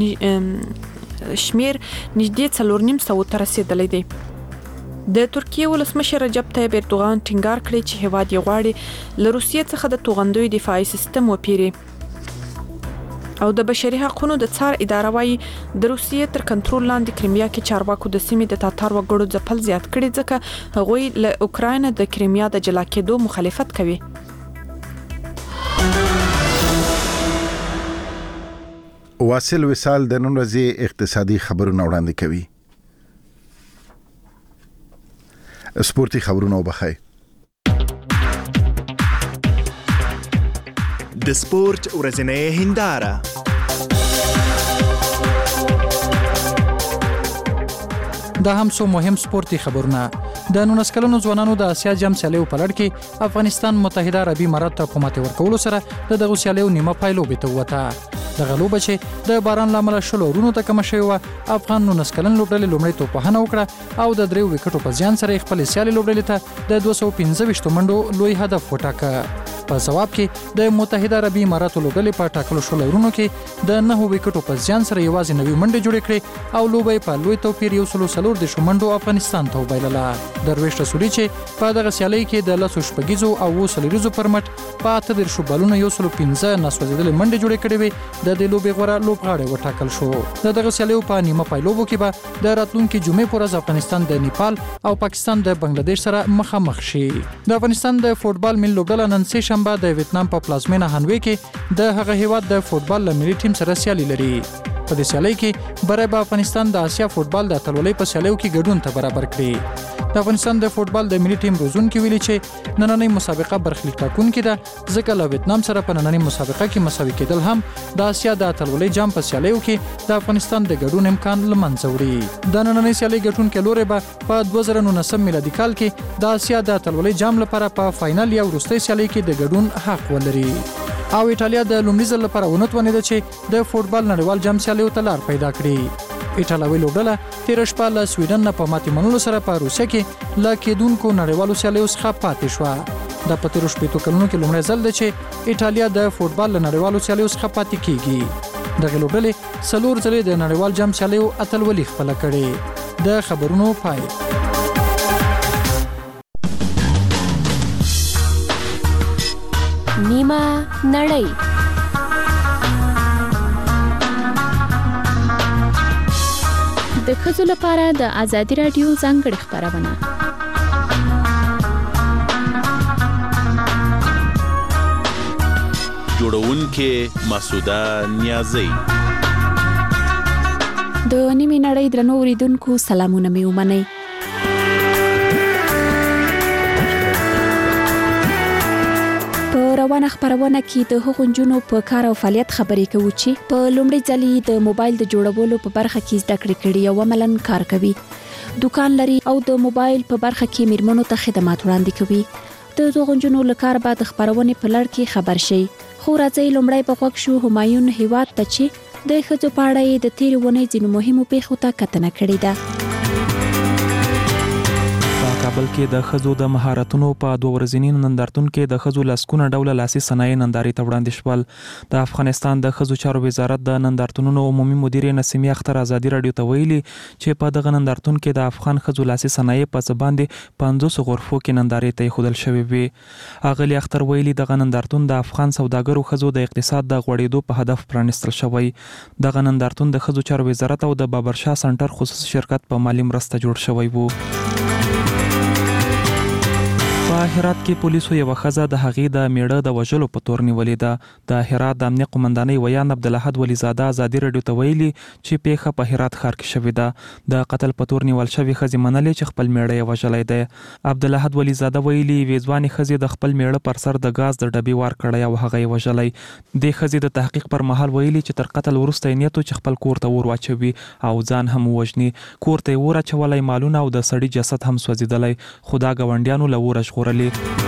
شمیر نږدې څلور نیم سوو ته رسیدلی دی. د ترکیې ولسمشر رجب طیب اردوغان ټینګار کړی چې هیواد یې غواړي له روسیې څخه د توغندیو دفاعي سیستم وپیري. او د بشري حقوقو د څار اداره وايي د روسیې تر کنټرول لاندې کریمیا کې چارواکو د سیمې د تاتار وګړو ځپل زیات کړي ځکه هغوی له اوکراین د کریمیا د جلا کېدو مخالفت کوي. واصل وصال د نن ورځې اقتصادي خبرونه وړاندې کوي. سپورتي خبرونه وبخښئ. د سپورت ورځنۍ هنداره. دا هم څو مهم سپورتي خبرونه. د نولس کلنو ځوانانو د اسیا جام سیالیو په لړ کې افغانستان متحده عربي امارات ته په ماتې ورکولو سره د دغو سیالیو نیمه پایلوبې ته ووته. دغه لوبه چې د باران له امله شلو ورونو ته کمه شوې وه، افغان نولس کلن لوبډلې لومړی توپوهنه وکړه او د دریو وکټو په زیان سره خپلې سیالې لوبډلې ته د دوه سوه پنځه ویشتو منډو لوی هدف وټاکه. په ځواب کې د متحده عربي اماراتو لوبډلې په ټاکلو شلو ورونو کې د نهو وکټو په زیان سره یوازې نوي منډې جوړې کړې او لوبه یې په لوی توپیر یو سلو څلور دېرشو منډو افغانستان ته وبایلله. درویش رسولي چې په دغه سیالۍ کې د لسو شپږیزو او اووه څلوریزو پر مټ په اته دېرشو بالونو یو سلو پنځه ناسوځېدلې منډې جوړې کړې وې، د دې لوبې غوره لوبغاړی وټاکل شو. د دغه سیالیو په نیمه پایلوبو کې به د راتلونکي جمعې په ورځ افغانستان د نیپال او پاکستان د بنگلاديش سره مخامخ شي. د افغانستان د فوټبال ملي لوبډله نن سه شنبه د ویتنام په پلازمینه هانوی کې د هغه هیواد د فوټبال له ملي ټیم سره سیالي لري. په دې سیالۍ کې برای به افغانستان د اسیا فوټبال د اتلولۍ په سیالیو کې ګډون ته برابر کړي. د افغانستان د فوټبال د ملي ټیم روزونکي ویلي چې نننۍ مسابقه برخلیک ټاکونکې ده، ځکه له ویتنام سره په نننۍ مسابقه کې مساوي کېدل هم د اسیا د اتلولۍ جام په سیالیو کې د افغانستان د ګډون امکان له منځه وړي. د نننۍ سیالۍ ګټونکې لوري به په دوه زره نولسم میلادي کال کې د اسیا د اتلولۍ جام لپاره په فاینل یا وروستۍ سیالۍ کې د ګډون حق ولري. او ایټالیا د لومړي ځل لپاره ونوتونېده چې د فوټبال نړیوال جام سیالیو ته لار پیدا کړي. ایټالوي لوبډله تېره شپه له سویډن نه په ماتې منلو سره په روسیه کې له کېدونکو نړیوالو سیالیو څخه پاتې شوه. دا په تېرو شپېتو کلونو کې لومړی ځل دی چې ایټالیا د فوټبال له نړیوالو سیالیو څخه پاتې کېږي. دغې لوبډلې څلور ځلې د نړیوال جام سیالیو اتلولي خپله کړې. د خبرونو پای. نیمه نړۍ. د ښځو لپاره د ازادي راډیو ځانګړې خپرونه. کې مسعوده نیازی. د نیمه نړۍ درنو اوریدونکو سلامونه مې ومنئ. په روانه خبرونه کې د هغو نجونو په کار او فعالیت خبرې کوو چې په لومړي ځل د موبایل د جوړولو په برخه کې زده کړې کړي او عملاً کار کوي. دکان لري او د موبایل په برخه کې میرمنو ته خدمات وړاندې کوي. د هغو نجونو لکار بعد خبرونه په لړ کې خبر شي. خو راځي لومړی په وګ شو همایون هیواد ته چې د ښځو په اړه د تیر ونې ځینو مهمو پیښو ته کتنه کړې ده. په کابل کې د ښځو د مهارتونو په دوه ورځني نندارتون کې د ښځو لسکونه ډوله لاسي صنایع نندارې ته وړاندې شول. د افغانستان د ښځو چارو وزارت د نندارتونونو عمومي مدیر نسیمه اختر ازادي رادیو ته ویلي چې په دغه نندارتون کې د افغان ښځو لاسي صنایع په څه باندې پنځوس غرفو کې نندارې ته ایښودل شوې وي. اغلی اختر ویلي دغه نندارتون د افغان سوداګرو ښځو د اقتصاد د غوړېدو په هدف پرانیستل شوی. دغه نندارتون د ښځو چارو وزارت او د بابرشاه سنټر خصوصي شرکت په مالی مرسته جوړ شوی وو. په هرات کې پولیسو یو ښځه د هغې د میړه د وژلو په تور نیولې ده. د هرات د امنیه قومندانۍ ویان عبدالاحد ولیزاده ازادي رادیو ته ویلي چې پیښه په هرات ښار کې شوې ده. د قتل په تور نیول شوې ښځې منلې چې خپل میړه یې وژلی دی. عبدالاحد ولیزاده ویلي یوې ځوانې ښځې د خپل میړه پر سر د ګاز د ډبې وار کړی او هغه یې وژلی. دې ښځې د تحقیق پر مهال ویلي چې تر قتل وروسته یې نیت و چې خپل کور ته اور واچوي او ځان هم ووژني. کور ته یې اور اچولی، مالونه او د سړي جسد هم سوځېدلی، خو دا ګاونډیانو له اوره ژغورلي.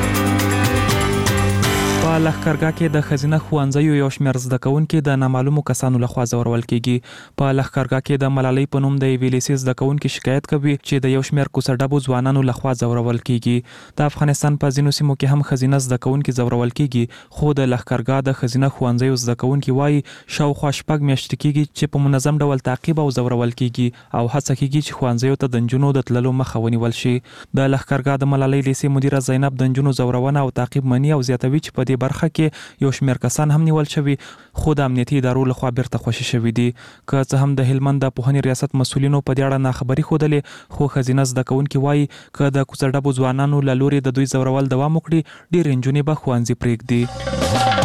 په لښکرګاه کې د ښځینه ښوونځیو یو شمېر زده کوونکي د نامعلومو کسانو لخوا ځورول کیږي. په لښکرګاه کې د ملالۍ په نوم د یوې لیسې زده کوونکي شکایت کوي چې د یو شمېر کوڅه ډبو ځوانانو لخوا ځورول کیږي. د افغانستان په ځینو سیمو کې هم ښځینه زده کوونکي ځورول کیږي، خو د لښکرګاه د ښځینه ښوونځیو زده کوونکي وایي شاوخوا شپږ میاشتې کیږي چې په منظم ډول تعقیب او ځورول کیږي او هڅه کیږي چې ښوونځیو ته د نجونو د تللو مخه ونیول شي. د لښکرګاه د ملالۍ لیسې مدیره زینب د نجونو ځورونه او تعقیب مني او زیاتوي چې په دې برخه کې یو شمېر کسان هم نیول شوي، خو د امنیتي ادارو لخوا بیرته خوشي شوي دي. که څه هم د هلمند د پوهنې ریاست مسؤلینو په دې اړه ناخبري ښودلې، خو ښځینه زده کوونکي وایي که د کوڅه ډبو ځوانانو له لورې د دوی ځورول دوام وکړي، ډېرې نجونې به ښوونځي پرېږدي.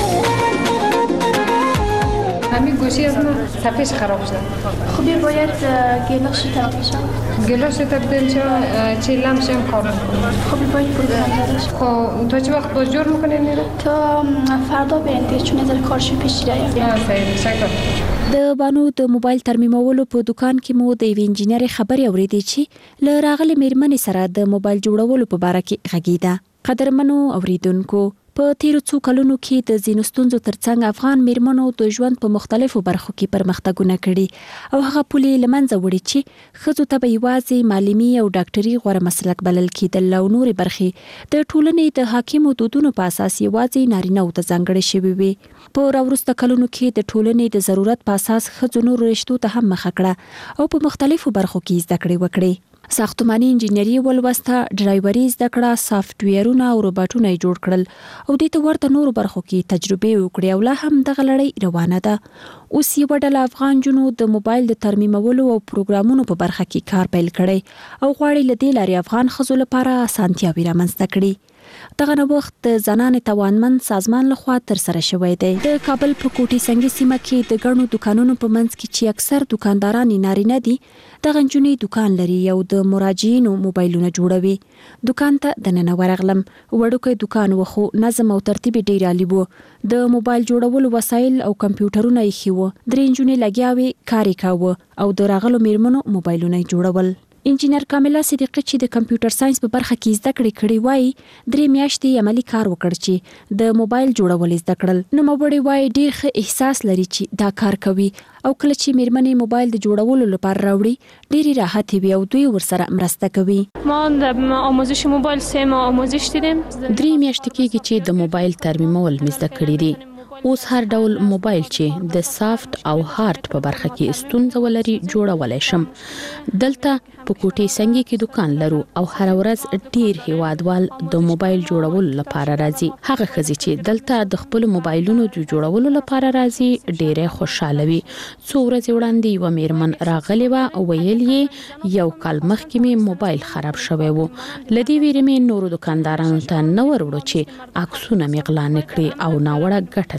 همین گوشی از ما صفحهش خراب شد. خب باید گلاشی تبدیل شد. گلاشی تبدیل شد چه لمش هم کار میکنه. خب باید پروگرام داشت. خب تو چه وقت بازجور میکنه میره؟ تا فردا بیاین دیگه چون نظر کارش پیش رفت. ها صحیح شکر. د بانو د موبایل ترمیمولو په دکان کې مو د یو انجینر خبرې اورېدې چې ل راغلي میرمنې سره د موبایل جوړولو په باره کې غږیده. قدرمنو اوریدونکو، په تیرو څو کلونو کې د ځینو ستونزو ترڅنګ افغان میرمنو د ژوند په مختلفو برخو کې پرمختګونه کړي او هغه پولې له منځه وړي چې ښځو ته به یوازې معلمي او ډاکټري غوره مسلک بلل کېدل او نورې برخې د ټولنې د حاکمو دودونو په اساس یوازې نارینه‌وو ته ځانګړې شوې وي. په راوروسته کلونو کې د ټولنې د ضرورت په اساس ښځو نورو رشتو ته هم مخه کړه او په مختلفو برخو کې زده کړې وکړي. ساختماني انجینری ولوسته، ډرایوري زده کړه، سافټویرونه او روباټونه جوړ کړل او د ته ورته نورو برخو کې تجربه وکړي او لا هم دغه لړۍ روانه ده. اوس یو ډله افغان جنو د موبایل د ترمیمولو او پروګرامونو په برخه کې کار پیل کړي او غواړي له دې لارې افغان ښځو لپاره اسانتیاوې رامنځته کړي. دغه نوښت د زنانې توانمند سازمان لخوا ترسره شوی دی. د کابل په کوټي سنگي سیمه کې د ګڼو دکانونو په منځ کې چې اکثر دکانداران نارینه دي، دغه نجونې دکان لري او د مراجعینو موبایلونه جوړوي. دکان ته دننه ورغلم، وړوکی دکان و خو نظم او ترتیب ډیر عالی و. د موبایل جوړولو وسایل او کمپیوټرونه یې ښي وو. درې نجونې لګیا وې، کار یې کاوه او د راغلو میرمنو موبایلونه یې جوړول. انجینر کامله صدیقی چې د کمپیوټر ساينس په برخه کې زده کړې کړې وایي درې میاشتې عملی کار وکړ چې د موبایل جوړول زده کړل. نو مبړې وایي ډیر ښه احساس لري چې دا کار کوي او کله چې میرمنې موبایل د جوړولو لپاره راوړي ډیری راحت وي او دوی ورسره مرسته کوي. ما د آموزش موبایل سه ماه آموزش دیدم. درې میاشتې کېږي چې د موبایل ترمیمول مې زده کړی دي. اوس هر ډول موبایل چې د سافت او هارد په برخه کې ستونزه ولري جوړولای شم. دلته په کوټي سنگي کې دکان لرو او هر ورځ ډیر هیوادوال د موبایل جوړولو لپاره راځي. هغه ښځې چې دلته د خپل موبایلونو د جوړولو لپاره راځي ډیره خوشاله وي. څو ورځې وړاندې یو میرمن راغلی و او ویل یې یو کال مخکې مې موبایل خراب شوی و. لدی ویرې مې نورو دکاندارانو ته نه وروړو چې عکسونه مې غلا نه کړي او ناوړه ګټه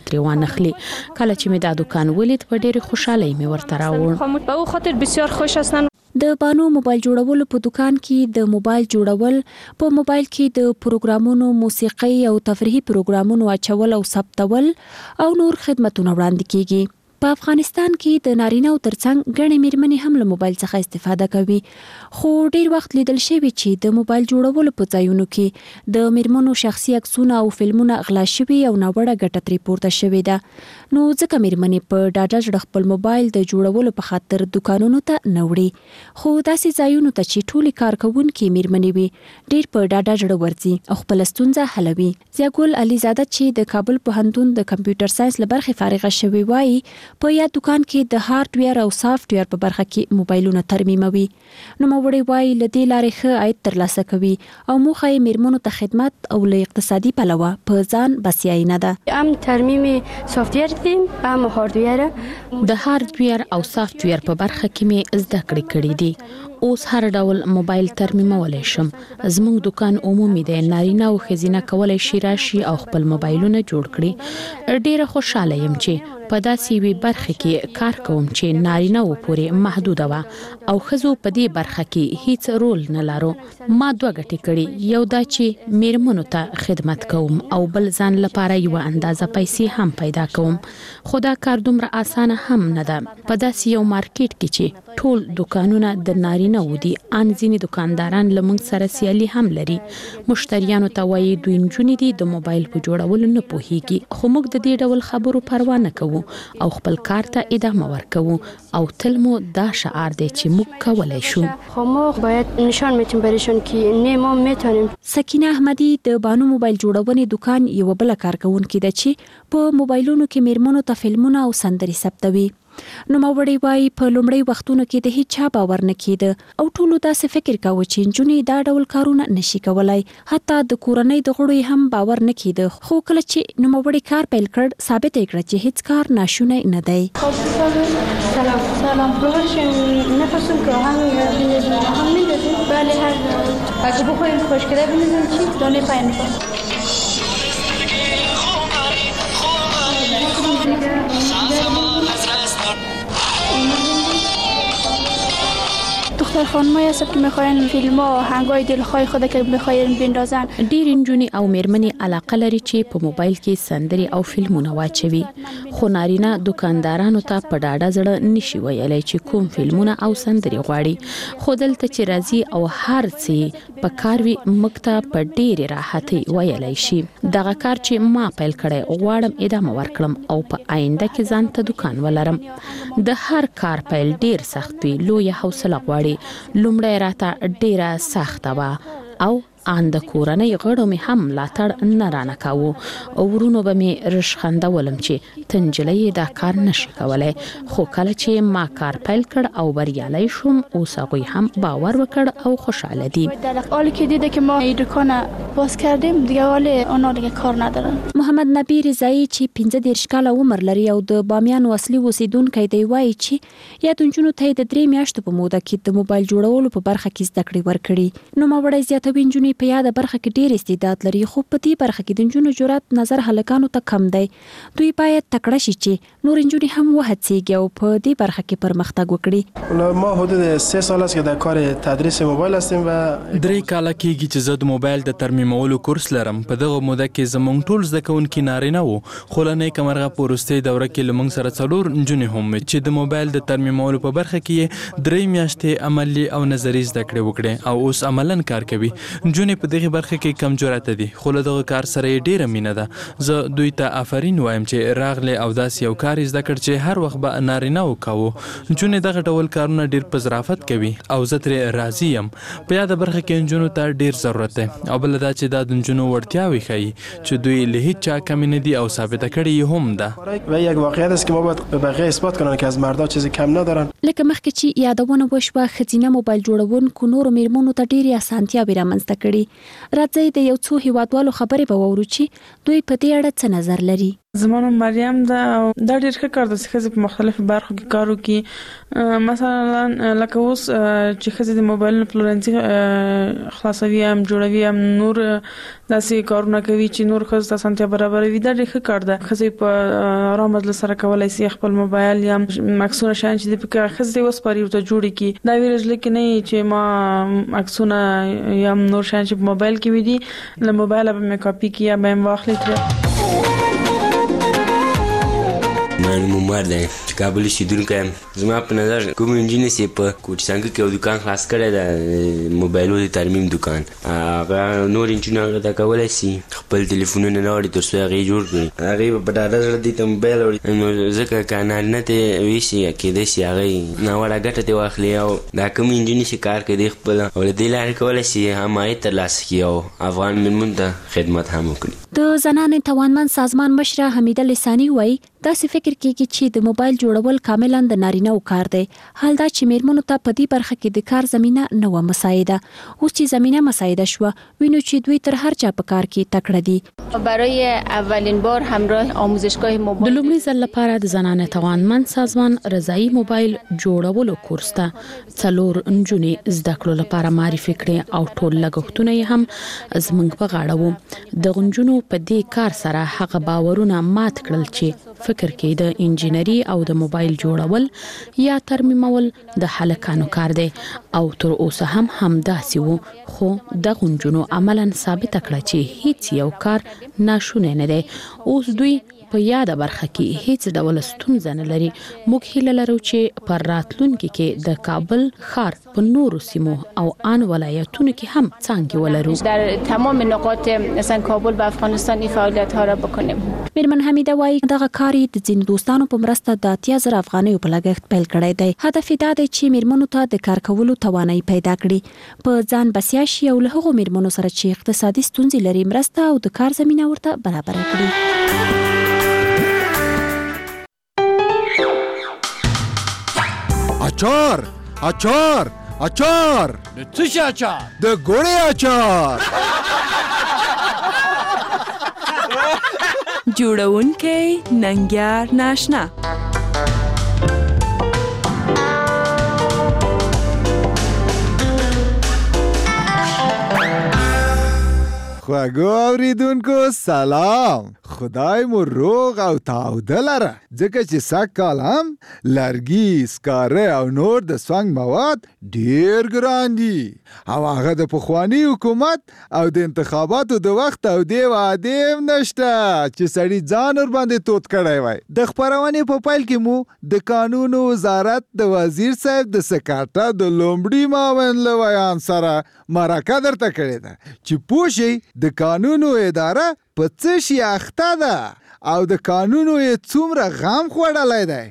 ترې وانخلي. کله چې مې دا دکان ولید په ډېر خوشحالۍ مې ورته راوړ. به او خاطر بسیار خوش هستن. د بانو موبایل جوړولو په دکان کې د موبایل جوړول، په موبایل کې د پروګرامونو، موسیقي او تفریحي پروګرامونو اچول او ثبتول او نور خدماتونه وړاندې کیږي. په افغانستان کې د نارینه او ترڅنګ غنې میرمنې هم له موبایل څخه استفاده کوي، خو ډیر وخت لیدل شوی چې د موبایل جوړولو په ځایونو کې د میرمنو شخصي عکسونه او فلمونه اغلا شوي او ناوړه ګټه ترې پورته شوې ده. نو ځکه میرمنې په ډاډه زړه خپل موبایل د جوړولو په خاطر دکانونو ته نه وړي، خو داسې ځایونو ته چې ټولې کارکوونکې میرمنې وي ډیر په ډاډه زړه ورځي او خپل ستونزه حلوي. ضیاءګل علیزاده چې د کابل پوهنتون د کمپیوټر ساينس له برخې فارغه شوې وایي په یا دکان کې د هارډویر او سافټویر په برخه کې موبایلونه ترمیموي. نو موړي وایي له دې لارې ښه عاید ترلاسه کوي او موخه یې میرمنو ته خدمت او له اقتصادي پلوه په ځان بسیاینه نه ده. ام ترمیم سافټویر دیم ام هارډویر. د هارډویر او سافټویر په برخه کې مې زده کړې کړې دي. اوس هر ډول موبایل ترمیمولای شم. زموږ دکان عمومي دی، نارینه او ښځینه کولای شي راشي او خپل موبایلونه جوړ کړي. ډیره خوشاله یم چې په داسې وی برخه کې کار کوم چې نارینه و پورې محدود و او ښځو په دې برخه کې هیڅ رول نه لرو. ما دوه ګټې کړي، یو دا چې میرمنو ته خدمت کوم او بل ځان لپاره یو اندازه پیسې هم پیدا کوم. خو دا کار دومره اسانه هم نه ده. په داسې یو مارکیټ کې چې ټول دکانونه د نارینه و دي، ان ځینې دکانداران له موږ سره سیالي هم لري. مشتریانو ته وایي دوی نجونې دي د موبایل په جوړولو نه پوهیږي، خو موږ د دې ډول خبرو پروا نه کوو او خپل کار ته ادامه ورکوو او تل مو دا شعار دی چې موږ کولای شو. خو موږ باید نشان میتیم برشون که نه ما میتونیم. سکینه احمدی د بانو موبایل جوړونې دکان یو بل کارکونکې ده چې په موبایلونو کې میرمنو ته فلمونه او سندري ثبتوي. نو موړي وایي په لومړی وختونو کې د هیڅ چا باور نه کېده او ټولو داسې فکر کاوه چې نجونې دا ډول کارونه نشي کولای. حتی د کورنۍ د غړو هم باور نه کېده. خو کله چې نو موړي کار پیل کړ ثابت کړ چې هیڅ کار ناشونی نه دی. سلام سلام ببخشید نفسم که هم بینید هم میدادید. بله هر اگه بخوایم خوشگله بینیدیم چی دانه پاین میکنم. دختر خانمایی هستند که میخواین فیلم ها و آهنگای دلخواه خود که میخواین بندازن. ډیر نجونې او میرمنې علاقه لري چې په موبایل کې سندري او فلمونه واچوي، خو نارینه دکاندارانو ته په ډاډه زړه نشي ویلای چې کوم فلمونه او سندري غواړي. خو دلته چې راځي او هر څه په کار وي موږ ته په ډېرې راحتۍ ویلای شي. دغه کار چې ما پیل کړی غواړم ادامه ورکړم او په آینده کې ځان ته دکان ولرم. د هر کار پیل ډیر سخت وي، لویه حوصله غواړي. لومړی راته ډیره سخته وه او ان د کورنۍ غړو مې هم ملاتړ نه رانه کاوه او ورونو به مې رشخندولم چې ته نجلۍ دا کار نشي کولی. خو کله چې ما کار پیل کړ او بریالی شوم اوس هغوی هم باور وکړ او خوشحاله دي. در حالی که دیده که ما این دکان باز کردیم دیگه حالی اونا دیگه کار ندارن. محمد نبی رضایی چې پنځه دېرش کاله عمر لري او د بامیان اصلي اوسیدونکی دی وایي چې یا د نجونو ته د درې میاشتو په موده کې د موبایل جوړولو په برخه کې زده کړې ورکړي. نو موړی زیاتوي نجونې په یاده برخه کې ډېر استعداد لري، خو په دې برخه کې د نجونو جرأت نظر هلکانو ته کم دی. دوی باید تکړه شي چې نور نجونې هم وهڅېږي او په دې برخه کې پرمختګ وکړي. ما حدود سه سال است که در کار تدریس موبایل هستیم و درې کاله کېږي چې زه د موبایل د ترمیمولو کورس لرم. په دغه موده کې زموږ ټول زده کوونکي نارینه وو، خو له نیکه مرغه په وروستۍ دوره کې له موږ سره څلور نجونې هم وې چې د موبایل د ترمیمولو په برخه کې یې درې میاشتې عملي او نظري زده کړې وکړې او اوس عملاً کار کوي. نجونې په دغه برخه کې کم جرأت دي، خو له دغه کار سره یې ډیره مینه ده. زه دوی ته آفرین وایم چې راغلي او داسې یو کار زده کړ چې هر وخت به نارینه وکاوه. نجونې دغه ډول کارونه ډیر په ظرافت کوي او زه ترې راضي یم. په یاده برخه کې نجونو ته ډیر ضرورت دی او بل دا چې دا د نجونو وړتیاوې ښیي چې دوی له هیڅ چا کمې نه دي او ثابته کړې یې هم ده. و یک واقعیت است که ما باید به بقیه اثبات کنن که از مردا چیزی کم ندارن. لکه مخکې چې یادونه وشوه ښځینه موبایل جوړونکو نورو میرمنو ته ډېرې اسانتیاوې رامنځته کړي. راځئ د یو څو هیوادوالو خبرې به واورو چې دوی په دې اړه څه نظر لري. زمونږ مریم دا دا ډېر ښه کار دی چې ښځې په مختلفو برخو کې کار وکړي. مثلا لکه اوس چې ښځې د موبایلونو پلورنځي خلاصوي هم جوړوي هم نور داسې کارونه کوي چې نور ښځو ته اسانتیا برابروي. دا ډېر ښه کار دی. ښځې په آرامه زړه سره کولی شي خپل موبایل یا عکسونه شیان چې د پکې ښځې ته وسپاري ورته جوړې کړي. دا ویل زړه کې نه چې ما عکسونه یا نور شیان چې په موبایل کې وي دي له موبایله به مې کاپي کړي یا به یې واخلي ترې. من عمر دی چې کابل اوسېدونکی یم. زما په نظر کوم نجونې چې په کوټسنګه کې یو دکان خلاص کړی د موبایلونو د ترمیم دکان، هغه نور نجونې هغه ته کولی شي خپل تلیفونونه راوړي تر څو هغې جوړ کړي. هغې به په ډاډه زړه دې ته موبایل وړي، نو ځکه که نارینه ته ویشي کېدای شي هغې ناوړه ګټه ترې واخلي. او دا کومې نجونې چې کار کوي خپله او له دې لارې کولی شي هم عاید ترلاسه کړي او افغان مېرمنو ته خدمت هم وکړي. د زنانې توانمند سازمان مشره حمیده لساني وایي داسې فکر کېږي چې د موبایل جوړول کاملا د نارینه‌و کار دی. حال دا چې میرمنو ته په دې برخه کې د کار زمینه نه وه مساعده. اوس چې زمینه مساعده شوه وینو چې دوی تر هر چا په کار کې تکړه دي. برای اولین بار همراه آموزشگاه موبایل د لومړي ځل لپاره د زنانې توانمند سازمان رضایي موبایل جوړولو کورس ته څلور نجونې زده کړو لپاره معرفي کړې او ټول لګښتونه یې هم زموږ په غاړه وو. د نجونو په دې کار سره هغه باورونه مات کړل چې فکر کې د انجینری او د موبایل جوړول یا ترمیمول د هلکانو کار دی او تر اوسه هم همداسې وو. خو د نجونو عملاً ثابت کړه چې هیڅ یو کار ناشونی نه دی. اوس دوی په یاده برخه کې هیڅ ډول ستونزه نه لري. موږ هیله لرو چې پر راتلونکي کې د کابل ښار په نورو سیمو او آن ولایتونو کې هم څانګې ولرو. در تمام نقاط مثلا کابل و افغانستان این فعالیت ها را بکنیم. میرمن حمیده وایي دغه کار د ځینو دوستانو په مرسته د اتیا زره افغانیو په لګښت پیل کړی دی. هدف یې دا دی چې میرمنو ته د کار کولو توانایي پیدا کړي، په ځان بسیا شي او له هغو میرمنو سره چې اقتصادي ستونزې لري مرسته او د کار زمینه ورته برابره کړي. اچار اچار اچار د څه شي اچار؟ د ګوړې اچار. جوړونکی ننګیار ناشنا. خواږو اوریدونکو سلام، خدای مو روغ او تاوده لره. ځکه چې سږ کال هم لرګي، سکاره او نور د سونګ مواد ډیر ګران دي او هغه د پخواني حکومت او د انتخاباتو د وخت او دې وعدې هم نشته چې سړي ځان ور باندې توت کړی وای. د خپرونې په پیل کې مو د قانونو وزارت د وزیر صاحب د سکاټا د لومړي معاون له ویان سره مرکه درته کړې ده چې پوه شئ د قانونو اداره په څه شي اخته ده او د قانونو یې څومره غم خوړلی دی.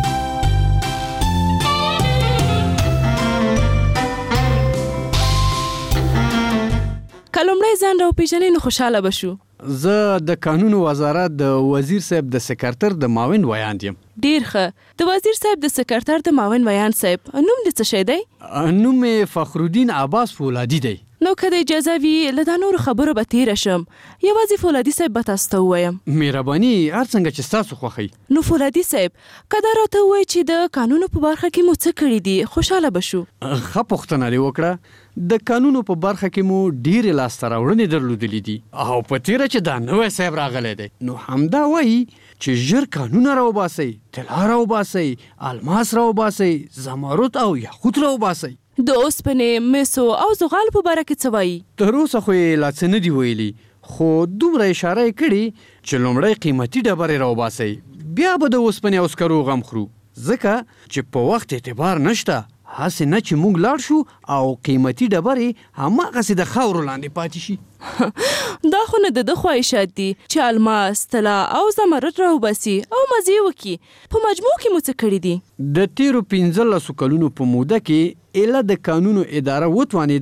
که لومړی ځان راوپېژنې نو خوشحاله به شو. زه د قانونو وزارت د وزیر صاحب د سکرتر د معاون ویاند یم. ډیر ښه. د وزیر صاحب د سکرتر د معاون ویاند صاحب نوم دې څه شی دی؟ نوم یې فخرالدین عباس فولادي دی. نو که د اجازه وي له دا نورو خبرو به تیره شم، یوازې فولادي صاحب به تاسو ته ووایم. مهرباني هر څنګه چې ستاسو خوښوي. نو فولادي صاحب که دا راته ووایي چې د قانونو په برخه کې مو څه کړي دي خوشحاله به شو. ښه پوښتنه دې وکړه. د قانونو په برخه کې مو ډېرې لاسته راوړنې درلودلې دي او په تیره چې دا نوی صاحب راغلی دی نو همدا وایي چې ژر قانونه راوباسئ، طلا راوباسئ، الماس راوباسئ، زمرد او یاقوت راوباسئ. د اوسپنې، مسو او زغال په باره کې څه وایي؟ تر اوسه خو یې لا څه نه دي ویلي، خو دومره اشاره یې کړي چې لومړی قیمتي ډبرې راوباسئ، بیا به د اوسپنې او سکرو غم خورو، ځکه چې په وخت اعتبار نشته. هسې نه چې موږ لاړ شو او قیمتي ډبرې هماغسې د خاورو لاندې پاتې شي. دا خو نه د ده خواهشات دي چې الماس، طلا او زمرد راوباسي او مزې وکړي. په مجموع کې مو څه کړي دي؟ د تیرو پنځلسو کلونو په موده کې ایله د قانونو اداره وتوانېده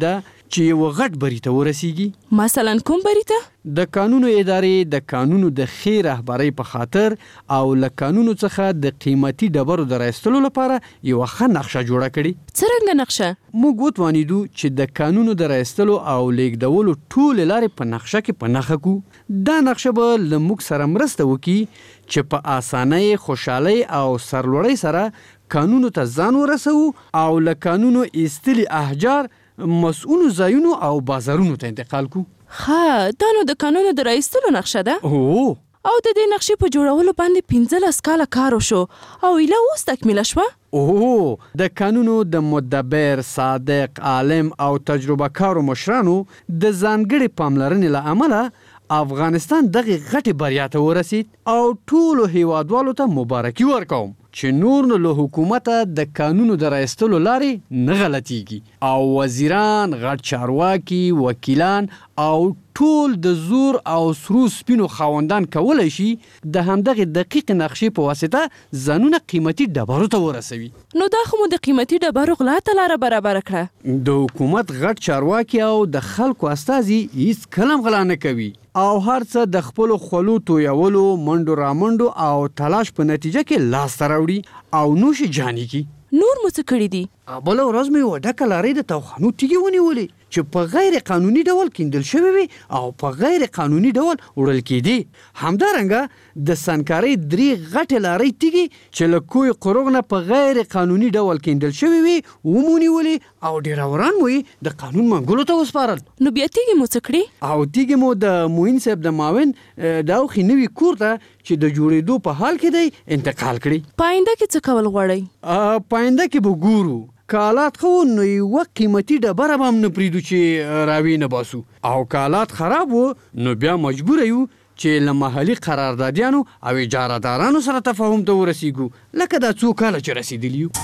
چې یو غټ بری ته ورسیږي. مثلا کوم بری ته؟ د قانونو ادارې د قانونو د ښې رهبرۍ په خاطر او له قانونو څخه د قیمتي ډبرو د رایستلو لپاره یوه ښه نقشه جوړه کړې. څرنګه نقشه؟ موږ وتوانیدو چې د قانونو د رایستلو او لیږدولو ټولې لارې په نقشه کې په نښه کړو. دا نقشه به له موږ سره مرسته وکړي چې په اسانۍ، خوشحالۍ او سرلوړۍ سره قانونو ته ځان ورسوو او له قانونو ایستلي احجار مسؤونو ځایونو او بازارونو ته انتقال کړو. ښه، دا نو د قانونو د رایستلو نقشه ده. او او د دې نقشې په جوړولو باندې پنځلس کاله کار وشو او ایله اوس تکمیله شوه. او د قانونو د مدبر، صادق، عالم او تجربه کارو مشرانو د ځانګړې پاملرنې له امله افغانستان دغه غټې بریا ته ورسید او ټولو هیوادوالو ته مبارکي ورکوم چې نور نو له حکومته د قانونو د رایستلو لارې نه غلطیږي او وزیران، غټ چارواکي، وکیلان او ټول د زور او سرو سپینو خاوندان کولی شي د همدغه دقیق نقشې په واسطه ځانونه قیمتي ډبرو ته ورسوي. نو دا خو مو د قیمتي ډبرو غلا ته لاره برابره کړه. د حکومت غټ چارواکي او د خلکو استازي هیڅ کلم غلا نه کوي او هر څه د خپلو خولو تویولو، منډو رامنډو او تلاش په نتیجه کې لاسته راوړي او نوش جاني کی. نور مو څه کړي دي؟ بله ورځ مې یوه ډکه لارۍ د توخانو تیږې ونیولې چې په غیر قانوني ډول کیندل شوې وي او په غیر قانوني ډول وړل کېدې. همدارنګه د سنکارۍ درې غټې لارۍ تیږې چې له کوی قروغ نه په غیر قانوني ډول کیندل شوې وي ومو ونیولې او ډیراوران مو یې د قانون منګولو ته وسپارل. نو بیا تیږې مو څه کړي؟ او تیږې مو د معین صاحب د معاون د اوښې نوي کور ته چې د جوړېدو په حال کې دی انتقال کړي. په آینده کې څه کول غواړئ؟ په آینده کې به ګورو. کالات خو نو یوه قیمتي ډبره به هم نه پرېږدو چې راوی نه باسو او کالات خراب و نو بیا مجبوره یو چې له محلي قراردادیانو او اجارهدارانو سره تفاهم ته ورسیږو لکه دا څو کاله چې رسېدلي یو.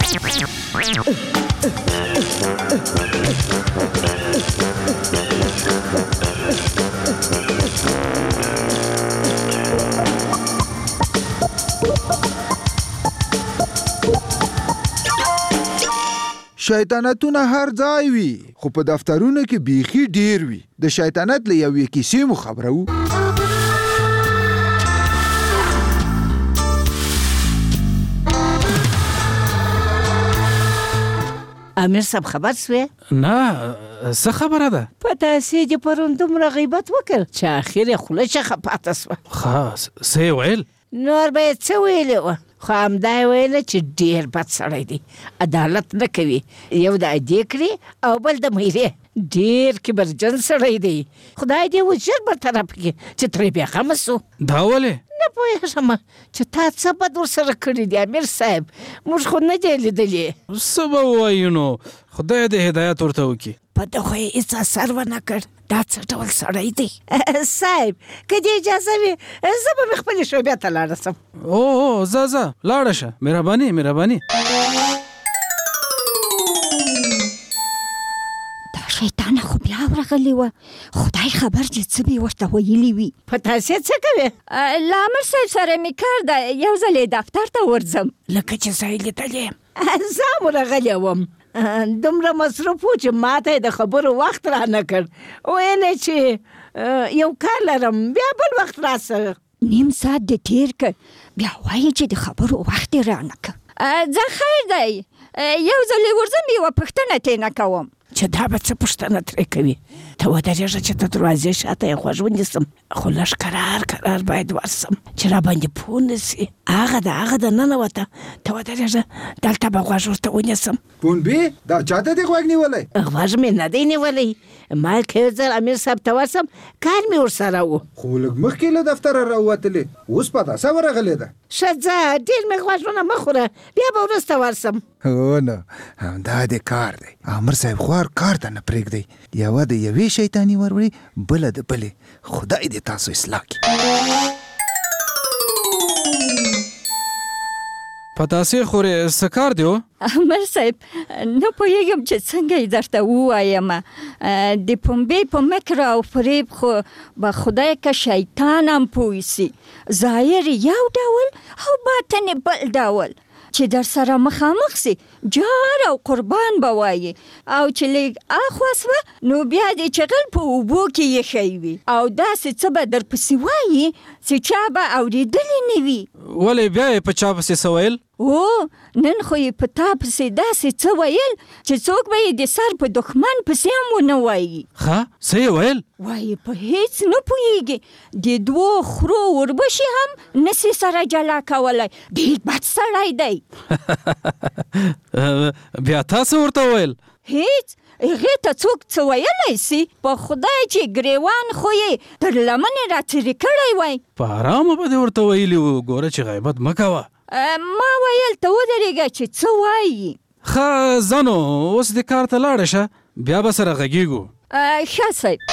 شیطانتونه هر ځای وي خو په دفترونو کې بیخي ډیر وي. د شیطانت له یوې کیسې مو خبرو. امیر صاحب خبر سوی؟ نه څه خبره ده؟ په تاسې چې پرون دومره غیبت وکړ چې اخر یې خوله شخه پاته سوه. ښه څه یې ویل؟ نور به یې څه ویلې وه خو همدا یې ویله چې ډېر بد سړی دی، عدالت نه کوي، یو د ادې کړي او بل د میرې، ډېر کبرجن سړی دی. خدای دې اوس ژر برطرف کړي چې ترې بېغمه سو. دا ولې؟ نه پوهېږم چې تا څه بد ورسره کړي دي امیر صاحب، موږ خو نه دی لیدلي. څه به ووایو نو خدای دې هدایت ورته وکړي. په دغه یې هېڅ اثر ونه کړ. دا څه ډول سړی دی؟ صاحب که دې اجازه وي زه به مې خپلې شعبې ته لاړه سم. او او ځه ځه لاړه شه، مهرباني مهرباني. دا شیطانه خو بیا ورغلې وه، خدای خبر چې څه به یې ورته ویلي وي. په تاسې څه کوې؟ له امر صاحب سره مې کار ده، یو ځل یې دفتر ته ورځم. لکه چې زه یې لیدلی یم. زه هم ورغلی وم، دومره مصروف و چې ما ته یې د خبرو وخت را نه کړ. ویل یې چې یو کار لرم بیا بل وخت راسه. نیم ساعت دې تېر کړ، بیا وایي چې د خبرو وخت یې را نه کړ. ځه خیر دی، یو ځل یې ورځم یوه پوښتنه ترېنه کوم. چې دا به څه پوښتنه ترې کوي؟ ته ودرېږه چې د دروازې شاته یې غوږ ونیسم، خو لږ قرار قرار باید ورسم چې را باندې پوه نه سي. هغه د هغه د ننوته، ته ودرېږه دلته به غوږ ورته ونیسم. پونبې دا چاته دې غوږ نیولی؟ غوږ مې نه دی نیولی، ما که یو ځل امیر صاحب ته ورسم کار مې ورسره و. خو لږ مخکې له دفتره راووتلې، اوس په تاسه ورغلې ده. ښه ځه، ډېر مې غوږونه مه خوره، بیا به وروسته ورسم. هو نه همدا دې کار دی. امر صاحب خوار کار ته نه پرېږدئ، یوه د یوې شیطاني وروړي، بله د بلې. خدای دې تاسو اصلاح کړي. په تاسې خورې څه کار دی؟ امر صاحب نه پوهېږم چې څنګه یې درته ووایم. د پنبې په مکر او فریب خو به خدای که شیطان هم پوه سي. ظاهر یو ډول او باطن بل ډول. چې در سره مخامخ سي جار او قربان به وایي او چې لږ اخوا سوه نو بیا دې چغل په اوبو کې ایښی وي او داسې څه به درپسې وایي چې چا به اورېدلی نه وي. ولې بیا یې په چا پسې څه ویل؟ او نن خو یې په تا پسې داسې څه ویل چې څوک به یې د سر په دښمن پسې هم ونه وایي. ښه څه یې ویل؟ وایي په هیڅ نه پوهېږي د دوو خرو وربشي هم نسي سره جلا کولی ډېر بد سړی دی. بیا تاسو ورته ویل؟ هیڅ هغې ته څوک څه ویلی سي په خدای چې ګریوان خو یې تر لمنې راتېرې کړی وای. په ارامه به دې ورته ویلي وو ګوره چې غیبت مه کوه. ما ویل ته ودرېږه چې څه وایي. ښه زنو اوس دې کار ته لاړه شه بیا به سره غږېږو. ښه صاحب.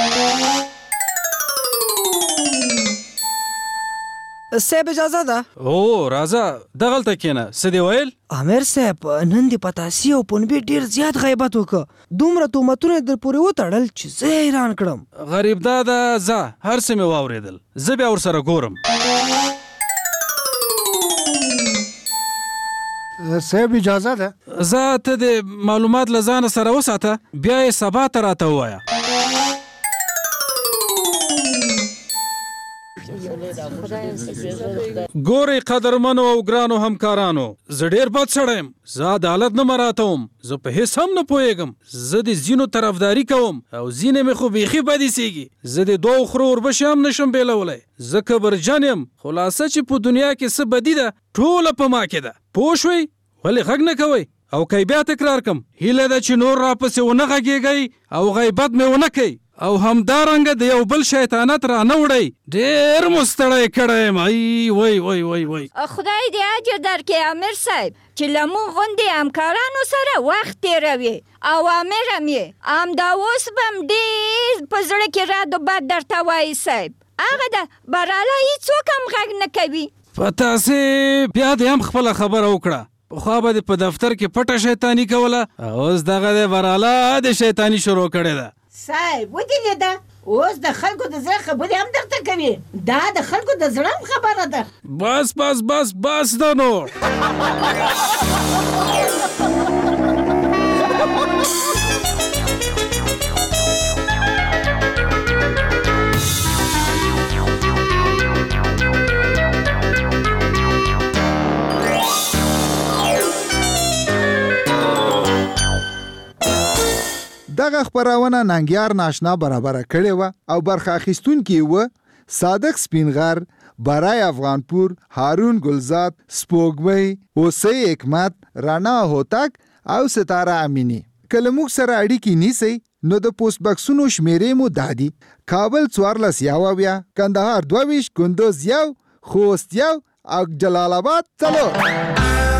صاحب اجازه ده؟ او راځه دغلته کښېنه. څه دې ویل؟ امیر صاحب نن د پتاسي او پنبې ډېر زیات غیبت وکړه. دومره تهمتونه یې در پورې وتړل چې زه حیران کړم. غریب داده ځه هر څه مې واورېدل زه بیا ورسره ګورم. صاحب اجازه ده؟ زه ته د معلومات له ځانه سره وساته بیا یې سبا ته راته ووایه. ګورئ قدرمنو او ګرانو همکارانو زه ډېر بد سړی یم. زه عدالت نه مراته زه په هیڅ هم نه پوهېږم. زه د ځینو طرفداري کوم او ځینې مې خو بیخي بد ایسېږي. زه د دوو خرو وربشې هم نشم بیلولی. زه کبرجن یم. خلاصه چې په دنیا کې څه بدي ده ټوله په ما کې ده. پوه شوئ؟ ولې غږ نه کوئ؟ او که بیا تکرار کم هیله ده چې نور راپسې ونه غږېږئ او غیبت مې ونه کوئ او همدارنګه د یو بل شیطانت را نه وړئ. ډېر مو ستړی کړی یم. ای وای وای وای وای خدای دې اجر درکړي امیر صاحب چې له موږ غوندې همکارانو سره وخت تېروي. اوامر هم یې همدا اوس به هم ډېر په زړه کې رد و بد درته وایي صاحب. هغه ده براله هېڅوک هم غږ نه کوي. په تاسې بیا دې هم خپله خبره وکړه. پخوا به دې په دفتر کې پټه شیطاني کوله اوس دغه د براله د شیطاني شروع کړې ده. صاحب ودې ده اوس د خلکو د زړه خبرې هم درته کوي. دا د خلکو د زړه هم خبره ده. بس بس بس بس ده نو. دغه خبرونه ننګیار ناشنا برابره کړې وه او برخه اخیستونکي وه صادق سپینغر، برای افغانپور، هارون ګلزاد، سپوږمۍ، اوسۍ حکمت، رانا هوتک او ستاره امینی. که له موږ سره اړیکې نیسئ نو د پوسټ بکسونو شمیرې مو دا دي: کابل څوارلس یو اویا، کندهار دوه ویشت، کندوز یو، خوست یو او جلال آباد څلور.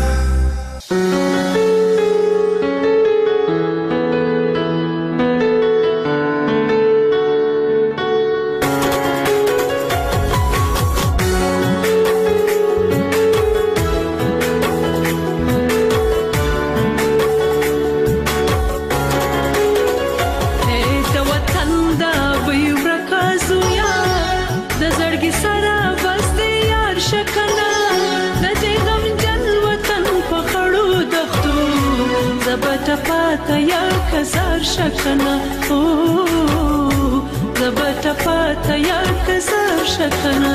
کزار شکنه او زبط پاتا یا کزار شکنه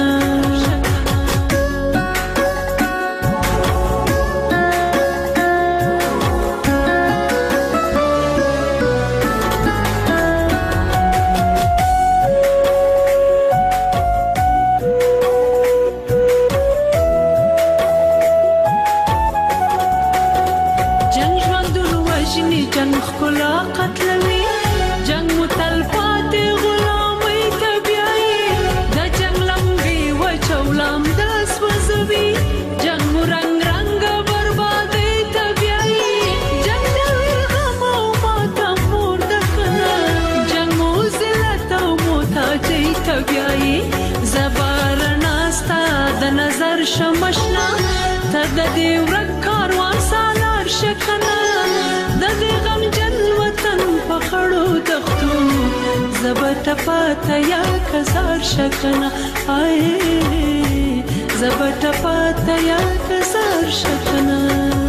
شمشنا ته د دې ورک کاروان سالار شکنه د دې غم جن وطن په خړو دښتو زبط پاته یا کزار شکنه آی زبط پاته یا کزار شکنه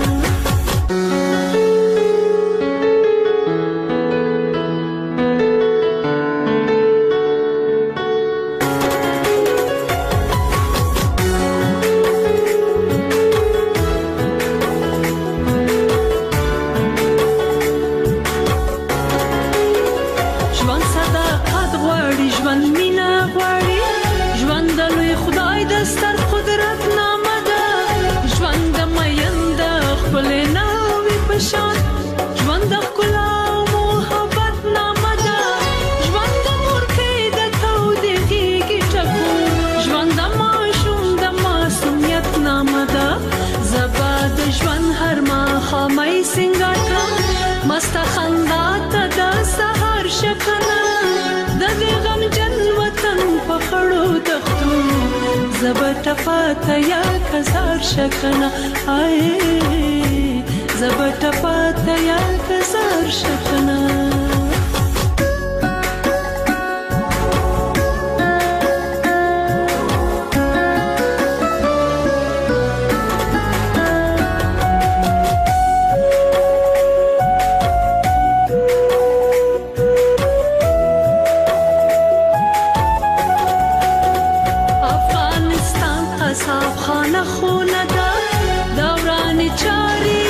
پشان ژوند د ښکلا او محبت نامه ده ژوند د مور کې د تودې غېږې ټکور ژوند د ماشوم د معصومیت نامه ده زه به د ژوند هر ماښامۍ سینګار کړم مسته خندا ته د سهار شکنه د دې غمجن وطن په خړو دښتو زه به ټپه یا کزار شکنه آی زه به ټپه یا کزار شکنه افغانستان اصحاب خانه خونه ده دوران چاری